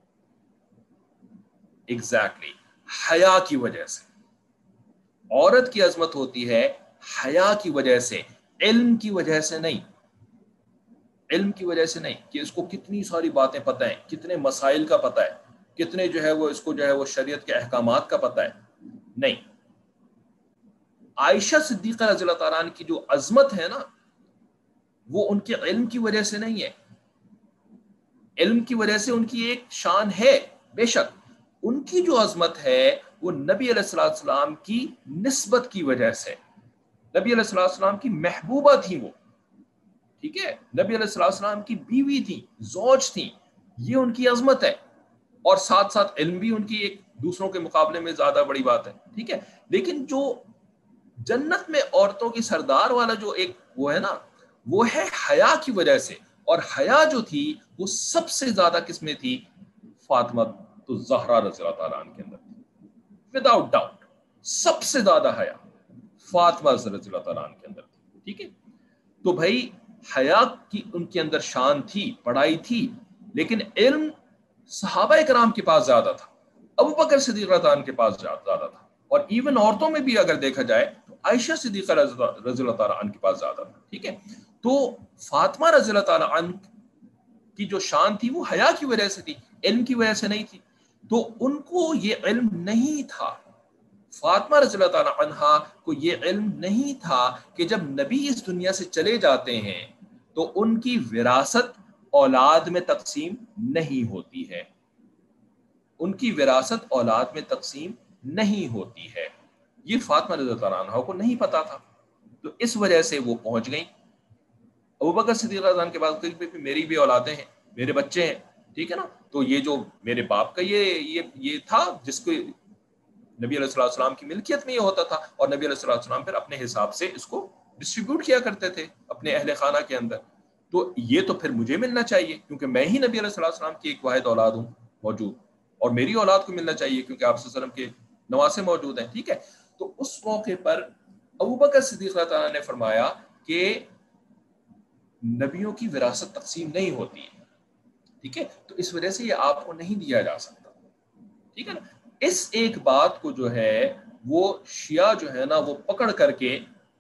ایگزیکٹلی, حیا کی وجہ سے. عورت کی عظمت ہوتی ہے حیا کی وجہ سے, علم کی وجہ سے نہیں. علم کی وجہ سے نہیں کہ اس کو کتنی ساری باتیں پتہ ہیں, کتنے مسائل کا پتہ ہے, کتنے جو ہے وہ اس کو جو ہے وہ شریعت کے احکامات کا پتہ ہے. نہیں, عائشہ صدیقہ رضی اللہ تعالیٰ عنہ کی جو عظمت ہے نا وہ ان کے علم کی وجہ سے نہیں ہے. علم کی وجہ سے ان کی ایک شان ہے بے شک, ان کی جو عظمت ہے وہ نبی علیہ السلام کی نسبت کی وجہ سے. نبی علیہ السلام کی محبوبہ تھی وہ. ٹھیک ہے, نبی علیہ السلام کی بیوی تھی, زوج تھی, یہ ان کی عظمت ہے, اور ساتھ ساتھ علم بھی ان کی ایک دوسروں کے مقابلے میں زیادہ بڑی بات ہے. ٹھیک ہے, لیکن جو جنت میں عورتوں کی سردار والا جو ایک وہ ہے نا, وہ ہے حیا کی وجہ سے. اور حیا جو تھی وہ سب سے زیادہ کس میں تھی؟ فاطمہ تو زہرا رضی اللہ تعالیٰ عنہ کے اندر تھی, وداؤٹ ڈاؤٹ سب سے زیادہ حیا فاطمہ رضی اللہ تعالیٰ عنہ کے اندر تھی. ٹھیک ہے, تو بھائی حیا کی ان کے اندر شان تھی, پڑھائی تھی, لیکن علم صحابہ کرام کے پاس زیادہ تھا, ابو بکر صدیق رضی اللہ عنہ کے پاس زیادہ تھا, اور ایون عورتوں میں بھی اگر دیکھا جائے تو عائشہ صدیقہ رضی اللہ تعالیٰ عنہ کے پاس زیادہ تھا. ٹھیک ہے, تو فاطمہ رضی اللہ تعالیٰ عنہ کی جو شان تھی وہ حیا کی وجہ سے تھی, علم کی وجہ سے نہیں تھی. تو ان کو یہ علم نہیں تھا, فاطمہ رضی اللہ تعالیٰ عنہا کو یہ علم نہیں تھا کہ جب نبی اس دنیا سے چلے جاتے ہیں تو ان کی وراثت اولاد میں تقسیم نہیں ہوتی ہے, ان کی وراثت اولاد میں تقسیم نہیں ہوتی ہے. یہ فاطمہ رضی اللہ عنہا کو نہیں پتا تھا, تو اس وجہ سے وہ پہنچ گئیں. ابو بکر صدیق رضی اللہ عنہ کے بعد کہ میری بھی اولادیں ہیں, میرے بچے ہیں, ٹھیک ہے نا, تو یہ جو میرے باپ کا یہ تھا جس کو نبی علیہ السلام کی ملکیت میں یہ ہوتا تھا, اور نبی علیہ السلام پھر اپنے حساب سے اس کو ڈسٹریبیوٹ کیا کرتے تھے اپنے اہل خانہ کے اندر, تو یہ تو پھر مجھے ملنا چاہیے کیونکہ میں ہی نبی علیہ السلام کی ایک واحد اولاد ہوں موجود, اور میری اولاد کو ملنا چاہیے کیونکہ آپ صلی اللہ علیہ وسلم کے نواسے موجود ہیں. ٹھیک ہے, تو اس موقع پر ابو بکر صدیق اللہ تعالیٰ نے فرمایا کہ نبیوں کی وراثت تقسیم نہیں ہوتی ہے. ٹھیک ہے, تو اس وجہ سے یہ آپ کو نہیں دیا جا سکتا. ٹھیک ہے نا, اس ایک بات کو جو ہے وہ شیعہ جو ہے نا وہ پکڑ کر کے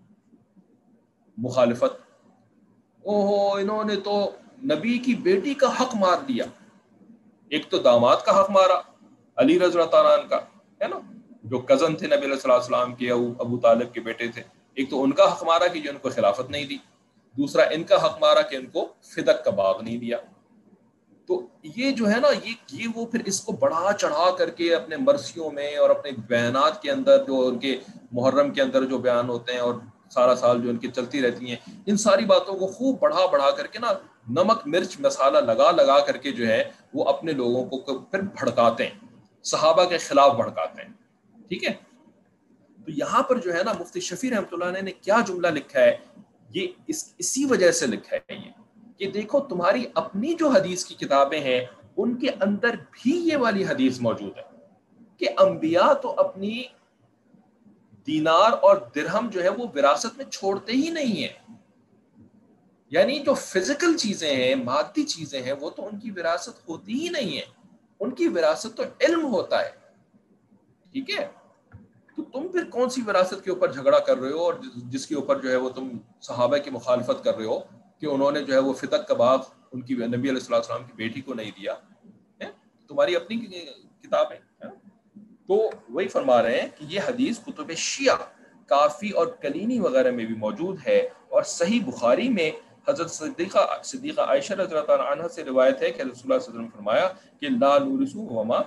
مخالفت, انہوں نے تو نبی کی بیٹی کا حق مار دیا. ایک تو داماد کا حق مارا علی رضی اللہ تعالیٰ عنہ کا, ہے نا, جو کزن تھے نبی علیہ السلام کے, ابو طالب کے بیٹے تھے. ایک تو ان کا حق مارا کہ جو ان کو خلافت نہیں دی, دوسرا ان کا حق مارا کہ ان کو فدق کا باغ نہیں دیا. تو یہ جو ہے نا یہ وہ پھر اس کو بڑھا چڑھا کر کے اپنے مرثیوں میں اور اپنے بیانات کے اندر جو ان کے محرم کے اندر جو بیان ہوتے ہیں اور سارا سال جو ان کی چلتی رہتی ہیں, ان ساری باتوں کو خوب بڑھا کر کے نا نمک مرچ مسالہ لگا کر کے جو ہے وہ اپنے لوگوں کو پھر بھڑکاتے ہیں, صحابہ کے خلاف بھڑکاتے ہیں. ٹھیک ہے, تو یہاں پر جو ہے نا مفتی شفیع رحمۃ اللہ علیہ نے کیا جملہ لکھا ہے, یہ اسی وجہ سے لکھا ہے یہ کہ دیکھو تمہاری اپنی جو حدیث کی کتابیں ہیں ان کے اندر بھی یہ والی حدیث موجود ہے کہ انبیاء تو اپنی دینار اور درہم جو ہے وہ وراثت میں چھوڑتے ہی نہیں ہیں. یعنی جو فزیکل چیزیں ہیں, مادی چیزیں ہیں, وہ تو ان کی وراثت ہوتی ہی نہیں ہے, ان کی وراثت تو علم ہوتا ہے. ٹھیک ہے, تو تم پھر کون سی وراثت کے اوپر جھگڑا کر رہے ہو, اور جس کے اوپر جو ہے وہ تم صحابہ کی مخالفت کر رہے ہو کہ انہوں نے جو ہے وہ فدق کا باغ ان کی نبی علیہ السلام کی بیٹی کو نہیں دیا ہے, تمہاری اپنی کتاب ہے. تو وہی فرما رہے ہیں کہ یہ حدیث کتب شیعہ کافی اور کلینی وغیرہ میں بھی موجود ہے, اور صحیح بخاری میں حضرت صدیقہ عائشہ رضی اللہ تعالیٰ عنہ سے روایت ہے کہ رسول اللہ صلی اللہ علیہ وسلم نے فرمایا کہ لا نورث وما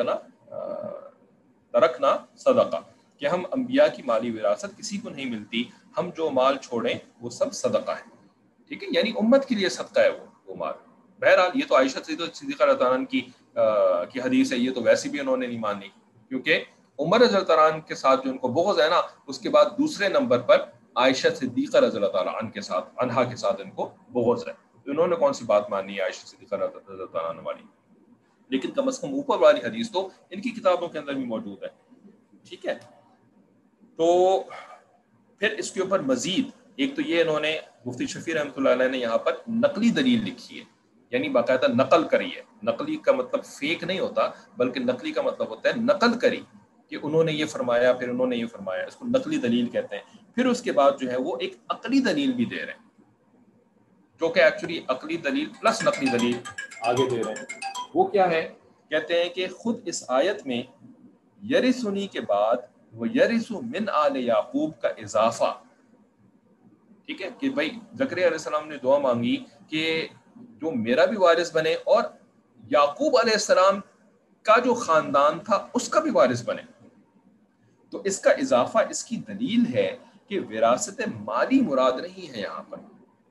ترکنا صدقہ, کہ ہم انبیاء کی مالی وراثت کسی کو نہیں ملتی, ہم جو مال چھوڑیں وہ سب صدقہ ہے. ٹھیک ہے, یعنی امت کے لیے صدقہ ہے وہ مال. بہرحال یہ تو عائشہ صدیقہ رضی اللہ عنہ کی حدیث ہے, یہ تو ویسی بھی انہوں نے نہیں مانی, کیونکہ عمر رضی اللہ عنہ کے ساتھ جو ان کو بغض ہے نا, اس کے بعد دوسرے نمبر پر عائشہ صدیقہ رضی اللہ تعالیٰ عنہا کے ساتھ ان کو بغض ہے. انہوں نے کون سی بات مانی ہے عائشہ صدیقہ رضی اللہ تعالیٰ عنہ والی, لیکن کم از کم اوپر والی حدیث تو ان کی کتابوں کے اندر بھی موجود ہے. ٹھیک ہے, تو پھر اس کے اوپر مزید ایک تو یہ انہوں نے مفتی شفیع رحمۃ اللہ علیہ نے یہاں پر نقلی دلیل لکھی ہے, یعنی باقاعدہ نقل کری ہے. نقلی کا مطلب فیک نہیں ہوتا, بلکہ نقلی کا مطلب ہوتا ہے نقل کری, کہ انہوں نے یہ فرمایا پھر انہوں نے یہ فرمایا, اس کو نقلی دلیل کہتے ہیں. پھر اس کے بعد جو ہے وہ ایک عقلی دلیل بھی دے رہے ہیں, جو کہ ایکچولی عقلی دلیل پلس نقلی دلیل آگے دے رہے ہیں. وہ کیا ہے, کہتے ہیں کہ خود اس آیت میں یرثنی کے بعد وہ یرث من آل یعقوب کا اضافہ, ٹھیک ہے, کہ بھائی زکریا علیہ السلام نے دعا مانگی کہ جو میرا بھی وارث بنے اور یعقوب علیہ السلام کا جو خاندان تھا اس کا بھی وارث بنے. تو اس کا اضافہ اس کی دلیل ہے کہ وراثت مالی مراد نہیں ہے یہاں پر.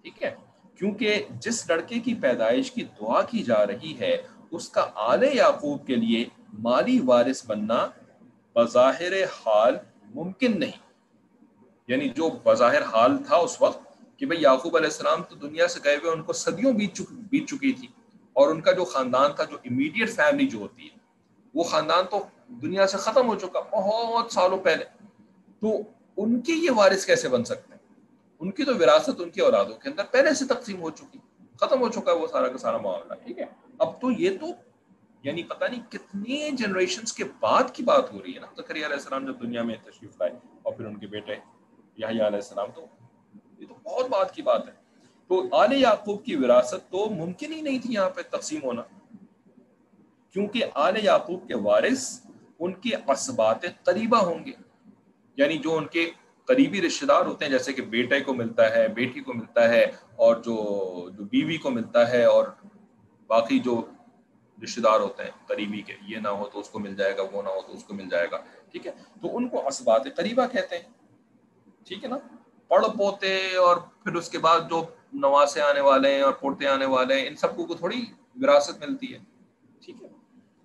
ٹھیک ہے، کیونکہ جس لڑکے کی پیدائش کی دعا کی جا رہی ہے اس کا آل یعقوب کے لیے مالی وارث بننا بظاہر حال ممکن نہیں. یعنی جو بظاہر حال تھا اس وقت کہ بھئی یعقوب علیہ السلام تو دنیا سے گئے ہوئے ان کو صدیوں بیت چکی تھی، اور ان کا جو خاندان تھا، جو امیڈیٹ فیملی جو ہوتی ہے، وہ خاندان تو دنیا سے ختم ہو چکا بہت سالوں پہلے. تو ان کے یہ وارث کیسے بن سکتے ہیں؟ ان کی تو وراثت ان کی اولادوں کے اندر پہلے سے تقسیم ہو چکی، ختم ہو چکا ہے وہ سارا کا سارا معاملہ. ٹھیک ہے، اب تو یہ تو یعنی پتہ نہیں کتنے جنریشنز کے بعد کی بات ہو رہی ہے نا. زکریا علیہ السلام جب دنیا میں تشریف لائے اور پھر ان کے بیٹے یحییٰ علیہ السلام، تو یہ تو بہت بعد کی بات ہے. تو آل یعقوب کی وراثت تو ممکن ہی نہیں تھی یہاں پہ تقسیم ہونا، کیونکہ آل یعقوب کے وارث ان کے عصبات قریبہ ہوں گے. یعنی جو ان کے قریبی رشتہ دار ہوتے ہیں، جیسے کہ بیٹے کو ملتا ہے، بیٹی کو ملتا ہے، اور جو بیوی کو ملتا ہے، اور باقی جو رشتہ دار ہوتے ہیں قریبی کے، یہ نہ ہو تو اس کو مل جائے گا، وہ نہ ہو تو اس کو مل جائے گا. ٹھیک ہے، تو ان کو عصبات قریبہ کہتے ہیں. ٹھیک ہے نا، پڑ پوتے اور پھر اس کے بعد جو نواسے آنے والے ہیں اور پوتے آنے والے ہیں، ان سب کو تھوڑی وراثت ملتی ہے. ٹھیک ہے،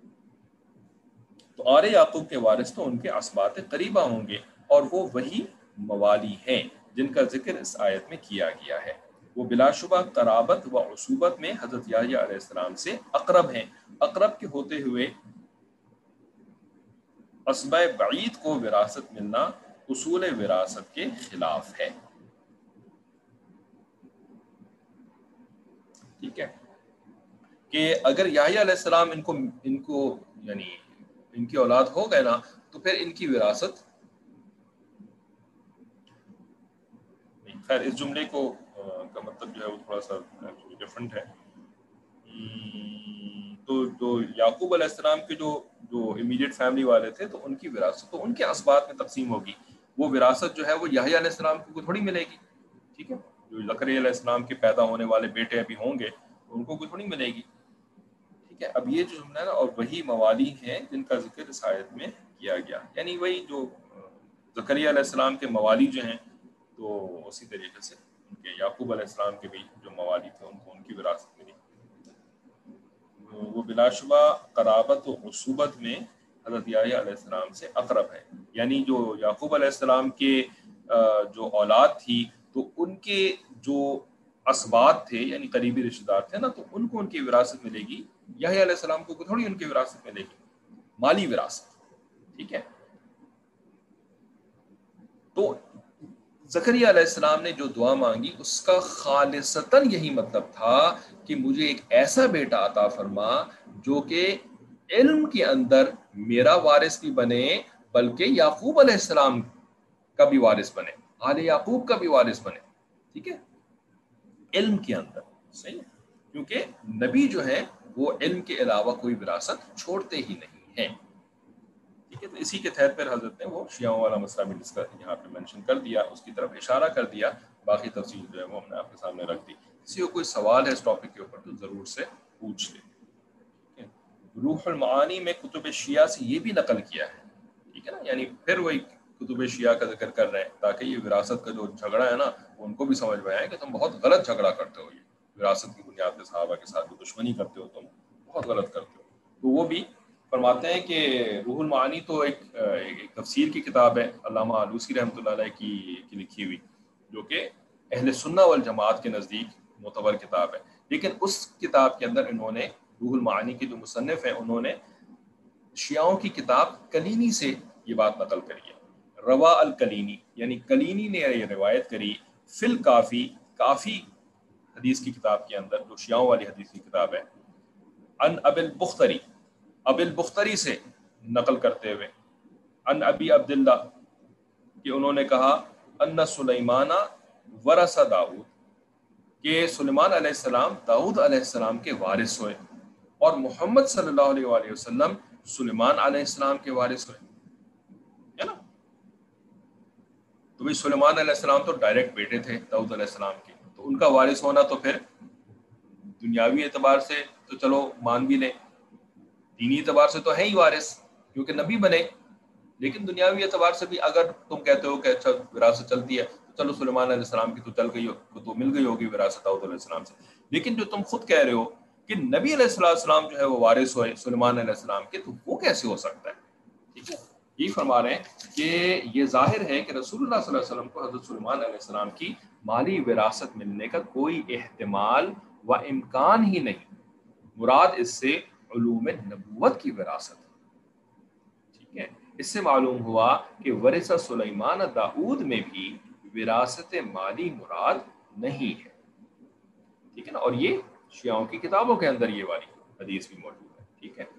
تو آل یعقوب کے وارث تو ان کے عصبات قریبہ ہوں گے، اور وہ وہی موالی ہیں جن کا ذکر اس آیت میں کیا گیا ہے. وہ بلا شبہ قرابت و عصوبت میں حضرت یحییٰ علیہ السلام سے اقرب ہیں. اقرب کے ہوتے ہوئے عصبہ بعید کو وراثت ملنا اصول وراثت کے خلاف ہے. ٹھیک ہے، کہ اگر یحییٰ علیہ السلام ان کو یعنی ان کی اولاد ہو گئے نا، تو پھر ان کی وراثت نہیں. خیر، اس جملے کو کا مطلب جو ہے وہ تھوڑا سا ڈفرنٹ ہے. تو یعقوب علیہ السلام کے جو امیڈیٹ فیملی والے تھے، تو ان کی وراثت تو ان کے اسباط میں تقسیم ہوگی. وہ وراثت جو ہے وہ یحییٰ علیہ السلام کو تھوڑی ملے گی. ٹھیک ہے، جو زکریا علیہ السلام کے پیدا ہونے والے بیٹے ابھی ہوں گے ان کو کوئی تھوڑی ملے گی. ٹھیک ہے، اب یہ جو جملہ ہے نا، اور وہی موالی ہیں جن کا ذکر اس آیت میں کیا گیا، یعنی وہی جو زکریا علیہ السلام کے موالی جو ہیں، تو اسی طریقے سے ان کے یعقوب علیہ السلام کے بھی جو موالی تھے ان کو ان کی وراثت ملی. وہ بلا شبہ قرابت و عصوبت میں حضرت یحییٰ علیہ السلام سے اقرب ہے. یعنی جو یعقوب علیہ السلام کے جو اولاد تھی، تو ان کے جو اسباط تھے یعنی قریبی رشتہ دار تھے نا، تو ان کو ان کی وراثت ملے گی. یحییٰ علیہ السلام کو تھوڑی ان کی وراثت ملے گی، مالی وراثت. ٹھیک ہے، تو زکریا علیہ السلام نے جو دعا مانگی اس کا خالصتاً یہی مطلب تھا کہ مجھے ایک ایسا بیٹا عطا فرما جو کہ علم کے اندر میرا وارث بھی بنے، بلکہ یعقوب علیہ السلام کا بھی وارث بنے، آل یعقوب کا بھی وارث بنے. ٹھیک ہے، علم کے اندر. صحیح ہے، کیونکہ نبی جو ہے وہ علم کے علاوہ کوئی وراثت چھوڑتے ہی نہیں ہیں. ٹھیک ہے، تو اسی کے تحت پر حضرت نے وہ شیعوں والا مسئلہ بھی ڈسکس یہاں پہ مینشن کر دیا، اس کی طرف اشارہ کر دیا. باقی تفصیل جو ہے وہ ہم نے آپ کے سامنے رکھ دی. کسی کو کوئی سوال ہے اس ٹاپک کے اوپر تو ضرور سے پوچھ لیں. روح المعانی میں کتب شیعہ سے یہ بھی نقل کیا ہے. ٹھیک ہے نا، یعنی پھر وہی کتب شیعہ کا ذکر کر رہے ہیں تاکہ یہ وراثت کا جو جھگڑا ہے نا، ان کو بھی سمجھ میں آئے کہ تم بہت غلط جھگڑا کرتے ہو. یہ وراثت کی بنیاد پہ صحابہ کے ساتھ جو دشمنی کرتے ہو تم، بہت غلط کرتے ہو. تو وہ بھی فرماتے ہیں کہ روح المعانی تو ایک تفسیر کی کتاب ہے علامہ آلوسی رحمۃ اللہ علیہ کی لکھی ہوئی، جو کہ اہل سنہ والجماعت کے نزدیک معتبر کتاب ہے. لیکن اس کتاب کے اندر انہوں نے روح المعانی کے جو مصنف ہیں، انہوں نے شیعوں کی کتاب کلینی سے یہ بات نقل کری ہے. روا الکلینی یعنی کلینی نے یہ روایت کری فی الکافی، کافی حدیث کی کتاب کے اندر جو شیعوں والی حدیث کی کتاب ہے، ان ابی البختری، ابی البختری سے نقل کرتے ہوئے، ان ابی عبداللہ کہ انہوں نے کہا ان سلیمان ورث داؤد، کہ سلیمان علیہ السلام داؤد علیہ السلام کے وارث ہوئے، اور محمد صلی اللہ علیہ وآلہ وسلم سلیمان علیہ السلام کے وارث ہوئے. ہے نا، تو بھائی سلیمان علیہ السلام تو ڈائریکٹ بیٹے تھے داؤد علیہ السلام کے، تو ان کا وارث ہونا تو پھر دنیاوی اعتبار سے تو چلو مان بھی لیں، دینی اعتبار سے تو ہے ہی وارث کیونکہ نبی بنے. لیکن دنیاوی اعتبار سے بھی اگر تم کہتے ہو کہ اچھا وراثت چلتی ہے تو چلو سلیمان علیہ السلام کی تو چل گئی ہو تو مل گئی ہوگی وراثت داؤد علیہ السلام سے، لیکن جو تم خود کہہ رہے ہو کہ نبی علیہ السلام جو ہے وہ وارث ہوئے سلیمان علیہ السلام کے، تو وہ کیسے ہو سکتا ہے؟ ٹھیک ہے، یہی فرما رہے ہیں کہ یہ ظاہر ہے کہ رسول اللہ صلی اللہ علیہ وسلم کو حضرت سلیمان علیہ السلام کی مالی وراثت ملنے کا کوئی احتمال و امکان ہی نہیں، مراد اس سے علوم نبوت کی وراثت ہے۔ ٹھیک ہے، اس سے معلوم ہوا کہ ورثہ سلیمان داؤد میں بھی وراثت مالی مراد نہیں ہے۔ ٹھیک ہے نا، اور یہ شیعوں کی کتابوں کے اندر یہ والی حدیث بھی موجود ہے۔ ٹھیک ہے،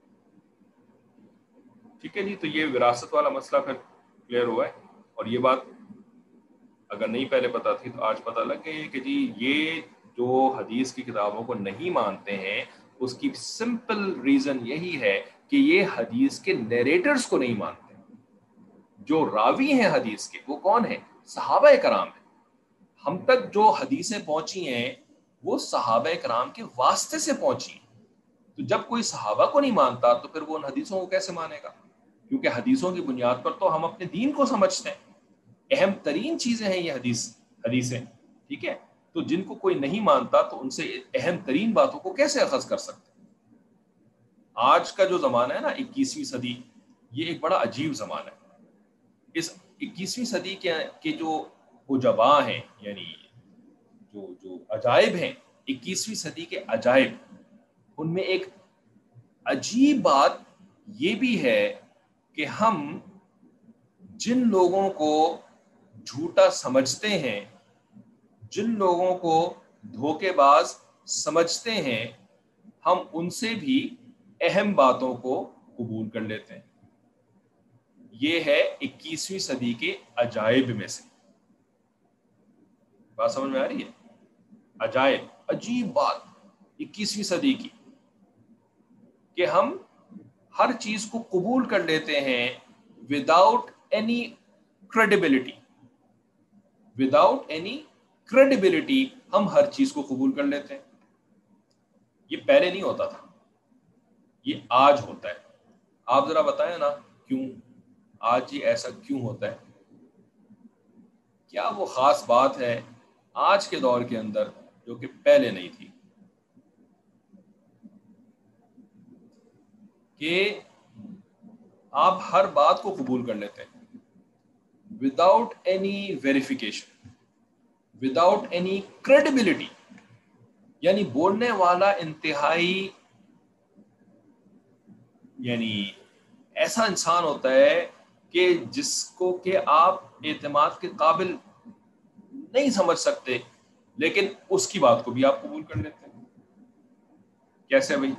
ٹھیک ہے جی، تو یہ وراثت والا مسئلہ پھر کلیئر ہوا ہے، اور یہ بات اگر نہیں پہلے پتا تھی تو آج پتہ لگ گئی کہ جی یہ جو حدیث کی کتابوں کو نہیں مانتے ہیں اس کی سمپل ریزن یہی ہے کہ یہ حدیث کے نیریٹرز کو نہیں مانتے۔ جو راوی ہیں حدیث کے وہ کون ہیں؟ صحابہ کرام ہیں۔ ہم تک جو حدیثیں پہنچی ہیں وہ صحابہ کرام کے واسطے سے پہنچی ہیں، تو جب کوئی صحابہ کو نہیں مانتا تو پھر وہ ان حدیثوں کو کیسے مانے گا؟ کیونکہ حدیثوں کی بنیاد پر تو ہم اپنے دین کو سمجھتے ہیں، اہم ترین چیزیں ہیں یہ حدیثیں۔ ٹھیک ہے، تو جن کو کوئی نہیں مانتا تو ان سے اہم ترین باتوں کو کیسے اخذ کر سکتے ہیں؟ آج کا جو زمانہ ہے نا 21ویں صدی، یہ ایک بڑا عجیب زمانہ ہے۔ اس 21ویں صدی کے جو عجباء ہیں، یعنی جو عجائب ہیں 21ویں صدی کے عجائب، ان میں ایک عجیب بات یہ بھی ہے کہ ہم جن لوگوں کو جھوٹا سمجھتے ہیں، جن لوگوں کو دھوکے باز سمجھتے ہیں، ہم ان سے بھی اہم باتوں کو قبول کر لیتے ہیں۔ یہ ہے 21ویں صدی کے عجائب میں سے۔ بات سمجھ میں آ رہی ہے؟ عجائب، عجیب بات 21ویں صدی کی، کہ ہم ہر چیز کو قبول کر لیتے ہیں without any credibility. Without any credibility ہم ہر چیز کو قبول کر لیتے ہیں۔ یہ پہلے نہیں ہوتا تھا، یہ آج ہوتا ہے۔ آپ ذرا بتائیں نا کیوں آج یہ ایسا کیوں ہوتا ہے؟ کیا وہ خاص بات ہے آج کے دور کے اندر جو کہ پہلے نہیں تھی، کہ آپ ہر بات کو قبول کر لیتے ہیں without any verification, without any credibility? یعنی بولنے والا انتہائی یعنی ایسا انسان ہوتا ہے کہ جس کو کہ آپ اعتماد کے قابل نہیں سمجھ سکتے، لیکن اس کی بات کو بھی آپ قبول کر لیتے ہیں۔ کیسے بھائی؟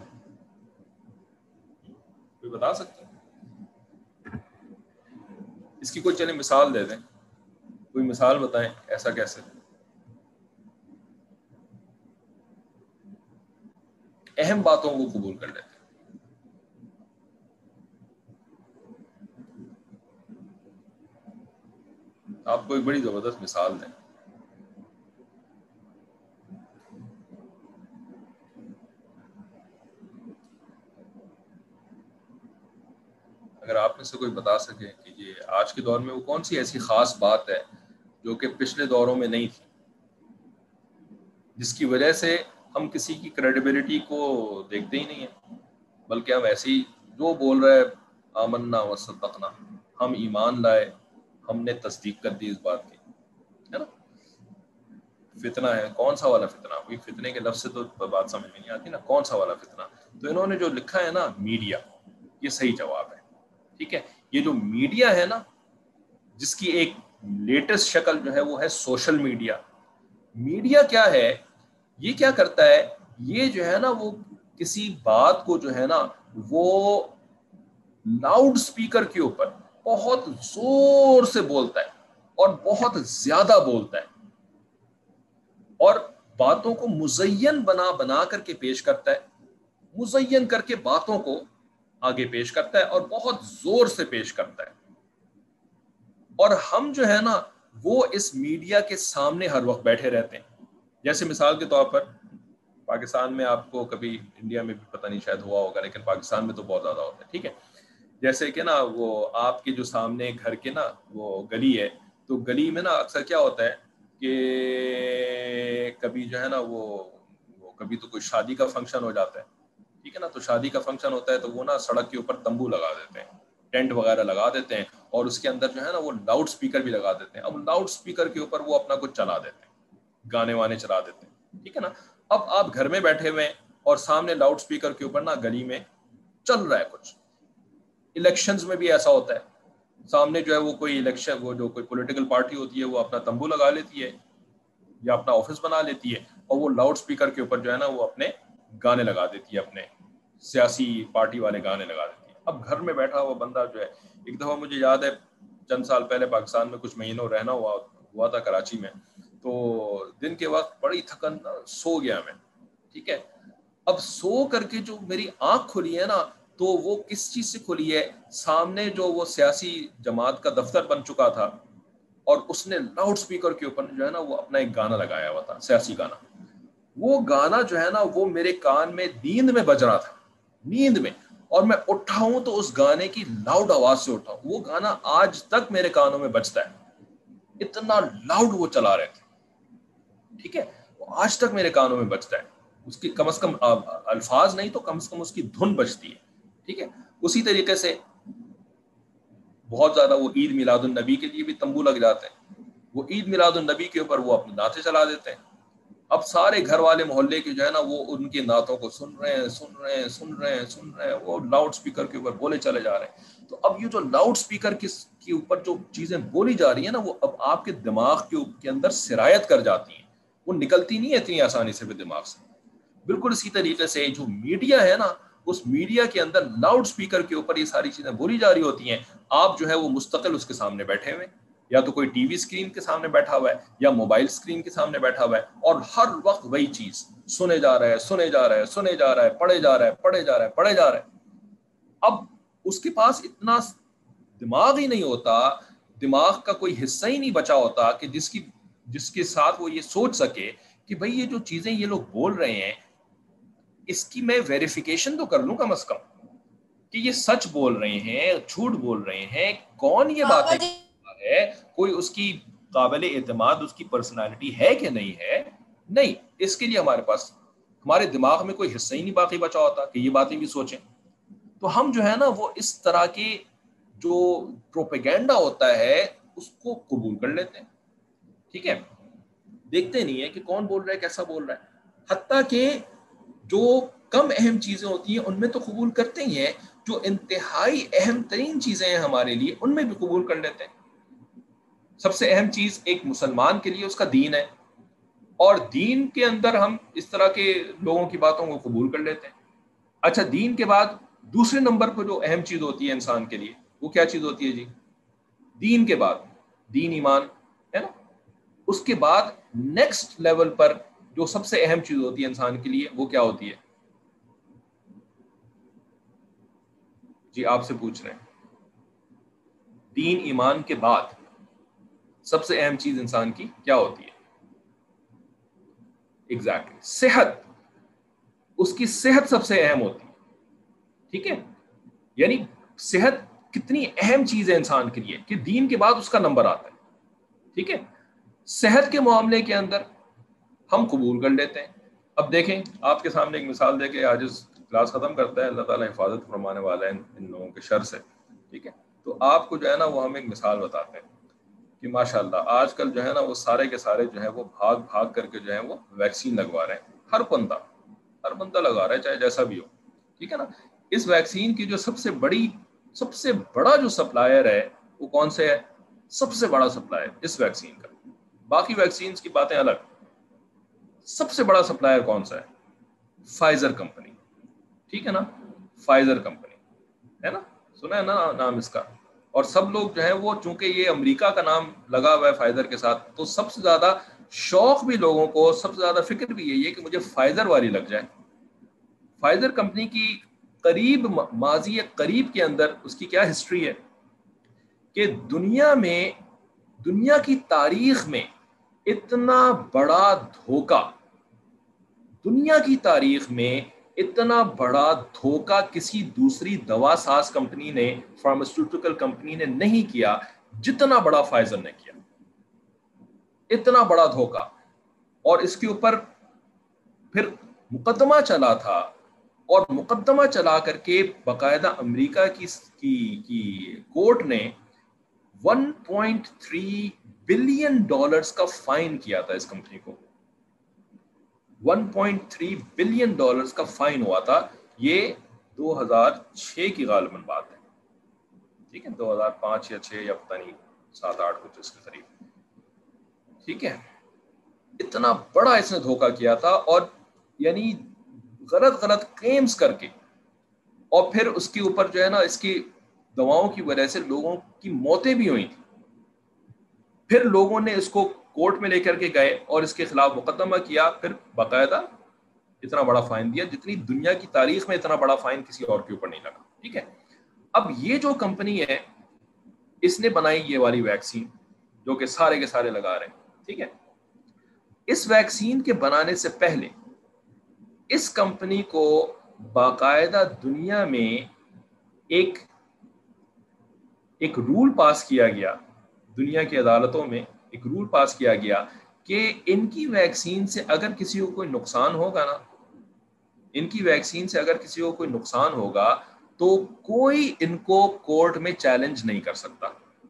کوئی بتا سکتے ہیں اس کی؟ کوئی چلے مثال دے دیں، کوئی مثال بتائیں ایسا کیسے؟ اہم باتوں کو قبول کر لیتے ہیں۔ آپ کو ایک بڑی زبردست مثال دیں۔ اگر آپ میں سے کوئی بتا سکے کہ یہ آج کے دور میں وہ کون سی ایسی خاص بات ہے جو کہ پچھلے دوروں میں نہیں تھی، جس کی وجہ سے ہم کسی کی کریڈیبلٹی کو دیکھتے ہی نہیں ہیں، بلکہ ہم ایسے ہی جو بول رہا ہے آمنا وصدقنا، ہم ایمان لائے، ہم نے تصدیق کر دی اس بات کی، ہے نا؟ فتنہ ہے، کون سا والا فتنہ؟ کوئی فتنے کے لفظ سے تو بات سمجھ میں نہیں آتی نا، کون سا والا فتنہ؟ تو انہوں نے جو لکھا ہے نا میڈیا، یہ صحیح جواب ہے۔ ٹھیک ہے، یہ جو میڈیا ہے نا، جس کی ایک لیٹسٹ شکل جو ہے وہ ہے سوشل میڈیا۔ میڈیا کیا ہے؟ یہ کیا کرتا ہے؟ یہ جو ہے نا وہ کسی بات کو جو ہے نا وہ لاؤڈ سپیکر کے اوپر بہت زور سے بولتا ہے اور بہت زیادہ بولتا ہے، اور باتوں کو مزین بنا بنا کر کے پیش کرتا ہے، مزین کر کے باتوں کو آگے پیش کرتا ہے اور بہت زور سے پیش کرتا ہے۔ اور ہم جو ہے نا وہ اس میڈیا کے سامنے ہر وقت بیٹھے رہتے ہیں۔ جیسے مثال کے طور پر پاکستان میں، آپ کو کبھی انڈیا میں بھی پتہ نہیں شاید ہوا ہوگا، لیکن پاکستان میں تو بہت زیادہ ہوتا ہے۔ ٹھیک ہے، جیسے کہ نا وہ آپ کے جو سامنے گھر کے نا وہ گلی ہے، تو گلی میں نا اکثر کیا ہوتا ہے کہ کبھی جو ہے نا وہ کبھی تو کوئی شادی کا فنکشن ہو جاتا ہے، ٹھیک ہے نا، تو شادی کا فنکشن ہوتا ہے تو وہ نا سڑک کے اوپر تمبو لگا دیتے ہیں، ٹینٹ وغیرہ لگا دیتے ہیں، اور اس کے اندر جو ہے نا وہ لاؤڈ سپیکر بھی لگا دیتے ہیں. اب لاؤڈ سپیکر کے اوپر وہ اپنا کچھ چلا دیتے ہیں، گانے وانے چلا دیتے ہیں، ٹھیک ہے نا. اب آپ گھر میں بیٹھے ہوئے ہیں اور سامنے لاؤڈ سپیکر کے اوپر نا گلی میں چل رہا ہے کچھ. الیکشنز میں بھی ایسا ہوتا ہے، سامنے جو ہے وہ کوئی الیکشن، وہ جو کوئی پولیٹیکل پارٹی ہوتی ہے وہ اپنا تمبو لگا لیتی ہے یا اپنا آفس بنا لیتی ہے، اور وہ لاؤڈ سپیکر کے اوپر جو ہے نا وہ اپنے گانے لگا دیتی ہے، اپنے سیاسی پارٹی والے گانے لگا دیتی ہے. اب گھر میں بیٹھا ہوا بندہ جو ہے، ایک دفعہ مجھے یاد ہے چند سال پہلے پاکستان میں کچھ مہینوں رہنا ہوا تھا کراچی میں، تو دن کے وقت بڑی تھکن، سو گیا میں، ٹھیک ہے. اب سو کر کے جو میری آنکھ کھلی ہے نا، تو وہ کس چیز سے کھلی ہے؟ سامنے جو وہ سیاسی جماعت کا دفتر بن چکا تھا، اور اس نے لاؤڈ سپیکر کے اوپر جو ہے نا وہ اپنا ایک گانا لگایا ہوا تھا، سیاسی گانا. وہ گانا جو ہے نا وہ میرے کان میں نیند میں بج رہا تھا، نیند میں، اور میں اٹھا ہوں تو اس گانے کی لاؤڈ آواز سے اٹھا ہوں. وہ گانا آج تک میرے کانوں میں بجتا ہے، اتنا لاؤڈ وہ چلا رہے تھے، ٹھیک ہے. وہ آج تک میرے کانوں میں بجتا ہے، اس کی کم از کم الفاظ نہیں تو کم سے کم اس کی دھن بجتی ہے، ٹھیک ہے. اسی طریقے سے بہت زیادہ وہ عید میلاد النبی کے لیے بھی تمبو لگ جاتے ہیں، وہ عید میلاد النبی کے اوپر وہ اپنی نعتیں چلا دیتے ہیں. اب سارے گھر والے محلے کے جو ہے نا وہ ان کی نعتوں کو سن رہے ہیں، وہ لاؤڈ سپیکر کے اوپر بولے چلے جا رہے ہیں. تو اب یہ جو لاؤڈ سپیکر کے اوپر جو چیزیں بولی جا رہی ہیں نا، وہ اب آپ کے دماغ کے اندر سرایت کر جاتی ہیں، وہ نکلتی نہیں ہے اتنی آسانی سے بھی دماغ سے. بالکل اسی طریقے سے جو میڈیا ہے نا، اس میڈیا کے اندر لاؤڈ سپیکر کے اوپر یہ ساری چیزیں بولی جا رہی ہوتی ہیں. آپ جو ہے وہ مستقل اس کے سامنے بیٹھے ہوئے، یا تو کوئی ٹی وی اسکرین کے سامنے بیٹھا ہوا ہے یا موبائل اسکرین کے سامنے بیٹھا ہوا ہے، اور ہر وقت وہی چیز سنے جا رہا ہے، پڑھے جا رہا ہے. اب اس کے پاس اتنا دماغ ہی نہیں ہوتا، دماغ کا کوئی حصہ ہی نہیں بچا ہوتا کہ جس کے ساتھ وہ یہ سوچ سکے کہ بھئی یہ جو چیزیں یہ لوگ بول رہے ہیں، اس کی میں ویریفیکیشن تو کر لوں کم از کم کہ یہ سچ بول رہے ہیں، جھوٹ بول رہے ہیں، کون یہ باتیں ہے، کوئی اس کی قابل اعتماد اس کی پرسنالٹی ہے کہ نہیں ہے. نہیں، اس کے لیے ہمارے پاس ہمارے دماغ میں کوئی حصہ ہی نہیں باقی بچا ہوتا کہ یہ باتیں بھی سوچیں. تو ہم جو ہے نا وہ اس طرح کے جو پروپیگینڈا ہوتا ہے اس کو قبول کر لیتے ہیں، ٹھیک ہے. دیکھتے نہیں ہے کہ کون بول رہا ہے، کیسا بول رہا ہے. حتیٰ کہ جو کم اہم چیزیں ہوتی ہیں ان میں تو قبول کرتے ہی ہیں، جو انتہائی اہم ترین چیزیں ہیں ہمارے لیے ان میں بھی قبول کر لیتے ہیں. سب سے اہم چیز ایک مسلمان کے لیے اس کا دین ہے، اور دین کے اندر ہم اس طرح کے لوگوں کی باتوں کو قبول کر لیتے ہیں. اچھا، دین کے بعد دوسرے نمبر پر جو اہم چیز ہوتی ہے انسان کے لیے، وہ کیا چیز ہوتی ہے جی؟ دین کے بعد دین، ایمان ہے نا. اس کے بعد نیکسٹ لیول پر جو سب سے اہم چیز ہوتی ہے انسان کے لیے، وہ کیا ہوتی ہے جی؟ آپ سے پوچھ رہے ہیں. دین ایمان کے بعد سب سے اہم چیز انسان کی کیا ہوتی ہے؟ ایگزیکٹلی صحت. اس کی صحت سب سے اہم ہوتی ہے، ٹھیک ہے. یعنی صحت کتنی اہم چیز ہے انسان کے لیے کہ دین کے بعد اس کا نمبر آتا ہے، ٹھیک ہے. صحت کے معاملے کے اندر ہم قبول کر لیتے ہیں. اب دیکھیں، آپ کے سامنے ایک مثال دے کے آج کلاس ختم کرتا ہے. اللہ تعالیٰ حفاظت فرمانے والا ہے ان لوگوں کے شر سے، ٹھیک ہے. تو آپ کو جو ہے نا وہ ہم ایک مثال بتاتے ہیں کہ ماشاءاللہ آج کل جو ہے نا وہ سارے کے سارے جو ہے وہ بھاگ کر کے جو ہے وہ ویکسین لگوا رہے ہیں. ہر بندہ لگا رہا ہے، چاہے جیسا بھی ہو، ٹھیک ہے نا. اس ویکسین کی جو سب سے بڑا جو سپلائر ہے وہ کون سے ہے؟ سب سے بڑا سپلائر اس ویکسین کا، باقی ویکسینز کی باتیں الگ، سب سے بڑا سپلائر کون سا ہے؟ فائزر کمپنی، ٹھیک ہے نا. فائزر کمپنی ہے نا، سنا ہے نا نام اس کا. اور سب لوگ جو ہے وہ چونکہ یہ امریکہ کا نام لگا ہوا ہے فائزر کے ساتھ، تو سب سے زیادہ شوق بھی لوگوں کو، سب سے زیادہ فکر بھی یہی ہے کہ مجھے فائزر والی لگ جائے. فائزر کمپنی کی قریب ماضی قریب کے اندر اس کی کیا ہسٹری ہے کہ دنیا کی تاریخ میں اتنا بڑا دھوکہ، دنیا کی تاریخ میں اتنا بڑا دھوکہ کسی دوسری دوا ساز کمپنی نے، فارماسیوٹیکل کمپنی نے نہیں کیا جتنا بڑا فائزر نے کیا. اتنا بڑا دھوکہ. اور اس کے اوپر پھر مقدمہ چلا تھا، اور مقدمہ چلا کر کے باقاعدہ امریکہ کی کورٹ نے $1.3 بلین کا فائن کیا تھا اس کمپنی کو. $1.3 بلین کا فائن ہوا تھا. یہ 2006 کی غالباً بات ہے، ٹھیک ہے، 2005 یا 6 یا پتہ نہیں 7-8 کچھ اس کے قریب. ٹھیک ہے، اتنا بڑا اس نے دھوکہ کیا تھا، اور یعنی غلط کلیمز کر کے، اور پھر اس کے اوپر جو ہے نا اس کی دواؤں کی وجہ سے لوگوں کی موتیں بھی ہوئی تھیں. پھر لوگوں نے اس کو کورٹ میں لے کر کے گئے اور اس کے خلاف مقدمہ کیا، پھر باقاعدہ اتنا بڑا فائن دیا جتنی دنیا کی تاریخ میں اتنا بڑا فائن کسی اور کے اوپر نہیں لگا. ٹھیک ہے، اب یہ جو کمپنی ہے اس نے بنائی یہ والی ویکسین جو کہ سارے کے سارے لگا رہے ہیں. ٹھیک ہے، اس ویکسین کے بنانے سے پہلے اس کمپنی کو باقاعدہ دنیا میں ایک رول پاس کیا گیا، دنیا کی عدالتوں میں ایک رول پاس کیا گیا کہ ان کی ویکسین سے اگر کسی کو کوئی نقصان ہوگا نا، ان کی ویکسین سے اگر کسی کو کوئی نقصان ہوگا تو کوئی ان کو کورٹ میں چیلنج نہیں کر سکتا،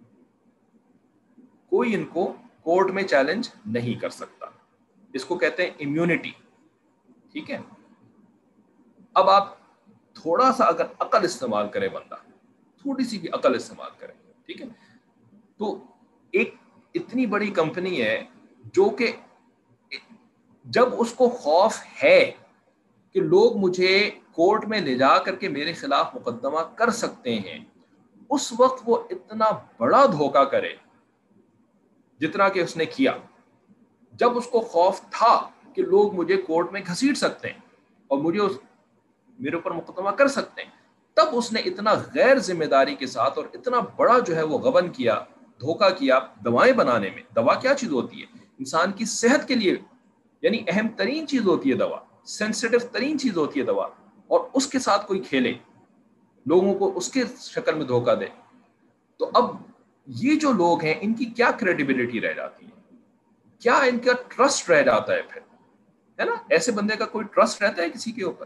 کوئی ان کو کورٹ میں چیلنج نہیں کر سکتا. اس کو کہتے ہیں امیونٹی. ٹھیک ہے، اب آپ تھوڑا سا اگر عقل استعمال کرے بندہ، تھوڑی سی بھی عقل استعمال کرے، ٹھیک ہے، تو ایک اتنی بڑی کمپنی ہے جو کہ جب اس کو خوف ہے کہ لوگ مجھے کورٹ میں لے جا کر کے میرے خلاف مقدمہ کر سکتے ہیں، اس وقت وہ اتنا بڑا دھوکہ کرے جتنا کہ اس نے کیا. جب اس کو خوف تھا کہ لوگ مجھے کورٹ میں گھسیٹ سکتے ہیں اور میرے اوپر مقدمہ کر سکتے ہیں، تب اس نے اتنا غیر ذمہ داری کے ساتھ اور اتنا بڑا جو ہے وہ غبن کیا، دھوکہ کیا دوائیں بنانے میں. دوا کیا چیز ہوتی ہے؟ انسان کی صحت کے لیے یعنی اہم ترین چیز ہوتی ہے دوا، سینسیٹیو ترین چیز ہوتی ہے دوا، اور اس کے ساتھ کوئی کھیلے، لوگوں کو اس کے شکل میں دھوکہ دے، تو اب یہ جو لوگ ہیں ان کی کیا کریڈیبلٹی رہ جاتی ہے، کیا ان کا ٹرسٹ رہ جاتا ہے پھر، ہے نا؟ ایسے بندے کا کوئی ٹرسٹ رہتا ہے کسی کے اوپر؟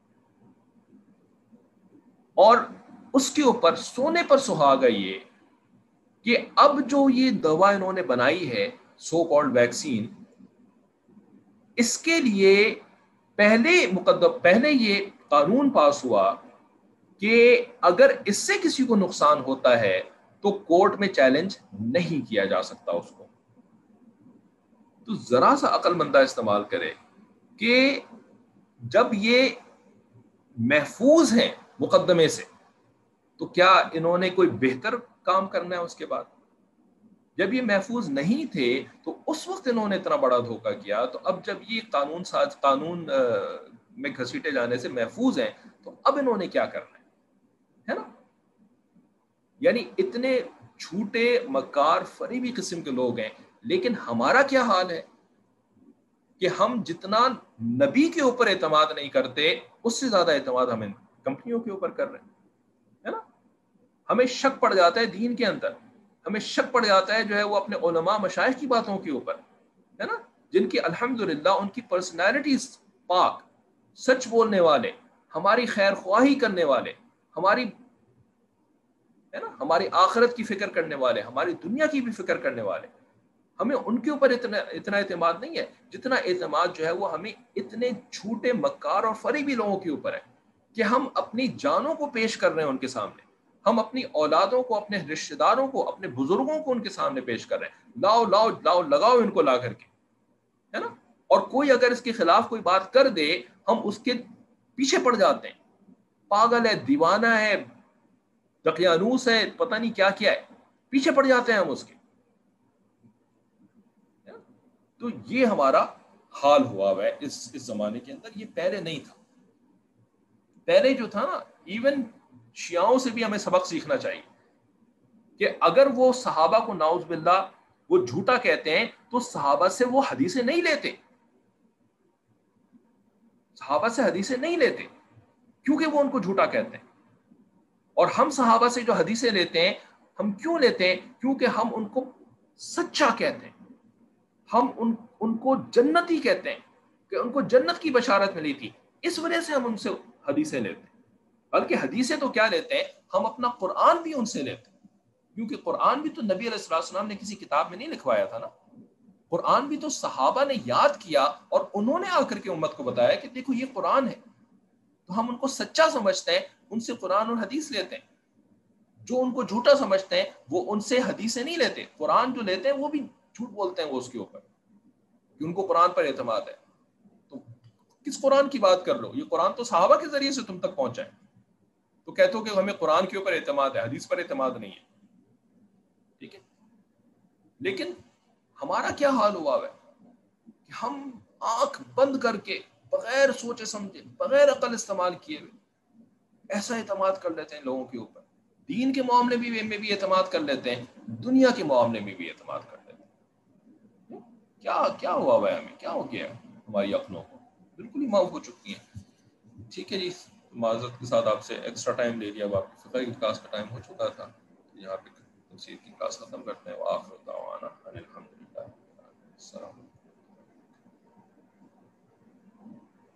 اور اس کے اوپر سونے پر سہاگا یہ کہ اب جو یہ دوا انہوں نے بنائی ہے سو کالڈ ویکسین، اس کے لیے پہلے یہ قانون پاس ہوا کہ اگر اس سے کسی کو نقصان ہوتا ہے تو کورٹ میں چیلنج نہیں کیا جا سکتا اس کو. تو ذرا سا عقل مندہ استعمال کرے کہ جب یہ محفوظ ہیں مقدمے سے تو کیا انہوں نے کوئی بہتر کام کرنا ہے اس کے بعد؟ جب یہ محفوظ نہیں تھے تو اس وقت انہوں نے اتنا بڑا دھوکہ کیا، تو اب جب یہ قانون میں گھسیٹے جانے سے محفوظ ہیں تو اب انہوں نے کیا کرنا ہے نا؟ یعنی اتنے جھوٹے مکار فریبی قسم کے لوگ ہیں. لیکن ہمارا کیا حال ہے کہ ہم جتنا نبی کے اوپر اعتماد نہیں کرتے اس سے زیادہ اعتماد ہم ان کمپنیوں کے اوپر کر رہے ہیں، ہے نا؟ ہمیں شک پڑ جاتا ہے دین کے اندر، ہمیں شک پڑ جاتا ہے جو ہے وہ اپنے علماء مشائخ کی باتوں کے اوپر، ہے نا، جن کی الحمدللہ ان کی پرسنالٹیز پاک، سچ بولنے والے، ہماری خیر خواہی کرنے والے، ہماری آخرت کی فکر کرنے والے، ہماری دنیا کی بھی فکر کرنے والے. ہمیں ان کے اوپر اتنا اعتماد نہیں ہے جتنا اعتماد جو ہے وہ ہمیں اتنے جھوٹے مکار اور فریبی لوگوں کے اوپر ہے کہ ہم اپنی جانوں کو پیش کر رہے ہیں ان کے سامنے، ہم اپنی اولادوں کو، اپنے رشتہ داروں کو، اپنے بزرگوں کو ان کے سامنے پیش کر رہے ہیں، لاؤ لاؤ لاؤ لگاؤ ان کو لا کر کے، ہے نا؟ اور کوئی اگر اس کے خلاف کوئی بات کر دے ہم اس کے پیچھے پڑ جاتے ہیں، پاگل ہے، دیوانہ ہے، دقیانوس ہے، پتہ نہیں کیا کیا ہے، پیچھے پڑ جاتے ہیں ہم اس کے. تو یہ ہمارا حال ہوا ہے اس زمانے کے اندر. یہ پہلے نہیں تھا. پہلے جو تھا نا، ایون شیعوں سے بھی ہمیں سبق سیکھنا چاہیے کہ اگر وہ صحابہ کو نعوذ باللہ وہ جھوٹا کہتے ہیں تو صحابہ سے وہ حدیثیں نہیں لیتے. صحابہ سے حدیثیں نہیں لیتے کیونکہ وہ ان کو جھوٹا کہتے ہیں. اور ہم صحابہ سے جو حدیثیں لیتے ہیں ہم کیوں لیتے ہیں؟ کیونکہ ہم ان کو سچا کہتے ہیں, ہم ان کو جنتی کہتے ہیں کہ ان کو جنت کی بشارت ملی تھی, اس وجہ سے ہم ان سے حدیثیں لیتے ہیں. بلکہ حدیثیں تو کیا لیتے ہیں, ہم اپنا قرآن بھی ان سے لیتے ہیں, کیونکہ قرآن بھی تو نبی علیہ السلام نے کسی کتاب میں نہیں لکھوایا تھا نا. قرآن بھی تو صحابہ نے یاد کیا اور انہوں نے آ کر کے امت کو بتایا کہ دیکھو یہ قرآن ہے. تو ہم ان کو سچا سمجھتے ہیں, ان سے قرآن اور حدیث لیتے ہیں. جو ان کو جھوٹا سمجھتے ہیں وہ ان سے حدیثیں نہیں لیتے, قرآن جو لیتے ہیں وہ بھی جھوٹ بولتے ہیں وہ اس کے اوپر, کہ ان کو قرآن پر اعتماد ہے. تو کس قرآن کی بات کر لو, یہ قرآن تو صحابہ کے ذریعے سے تم تک پہنچا ہے, تو کہتے ہو کہ ہمیں قرآن کے اوپر اعتماد ہے, حدیث پر اعتماد نہیں ہے. ٹھیک ہے, لیکن ہمارا کیا حال ہوا ہے کہ ہم آنکھ بند کر کے بغیر سوچے سمجھے بغیر عقل استعمال کیے ہوئے ایسا اعتماد کر لیتے ہیں لوگوں کے اوپر. دین کے معاملے میں بھی اعتماد کر لیتے ہیں, دنیا کے معاملے میں بھی اعتماد کر لیتے ہیں. کیا ہوا ہے, ہمیں کیا ہو گیا, ہماری عقلوں کو بالکل ہی معاف ہو چکی ہیں. ٹھیک ہے جی, معذرت کے ساتھ آپ سے ایکسٹرا ٹائم لے لیا. اب آپ کی فقہ کی کلاس کا ٹائم ہو چکا تھا, یہاں پہ تفسیر کی کلاس ختم کرتے ہیں. وآخر دعوانا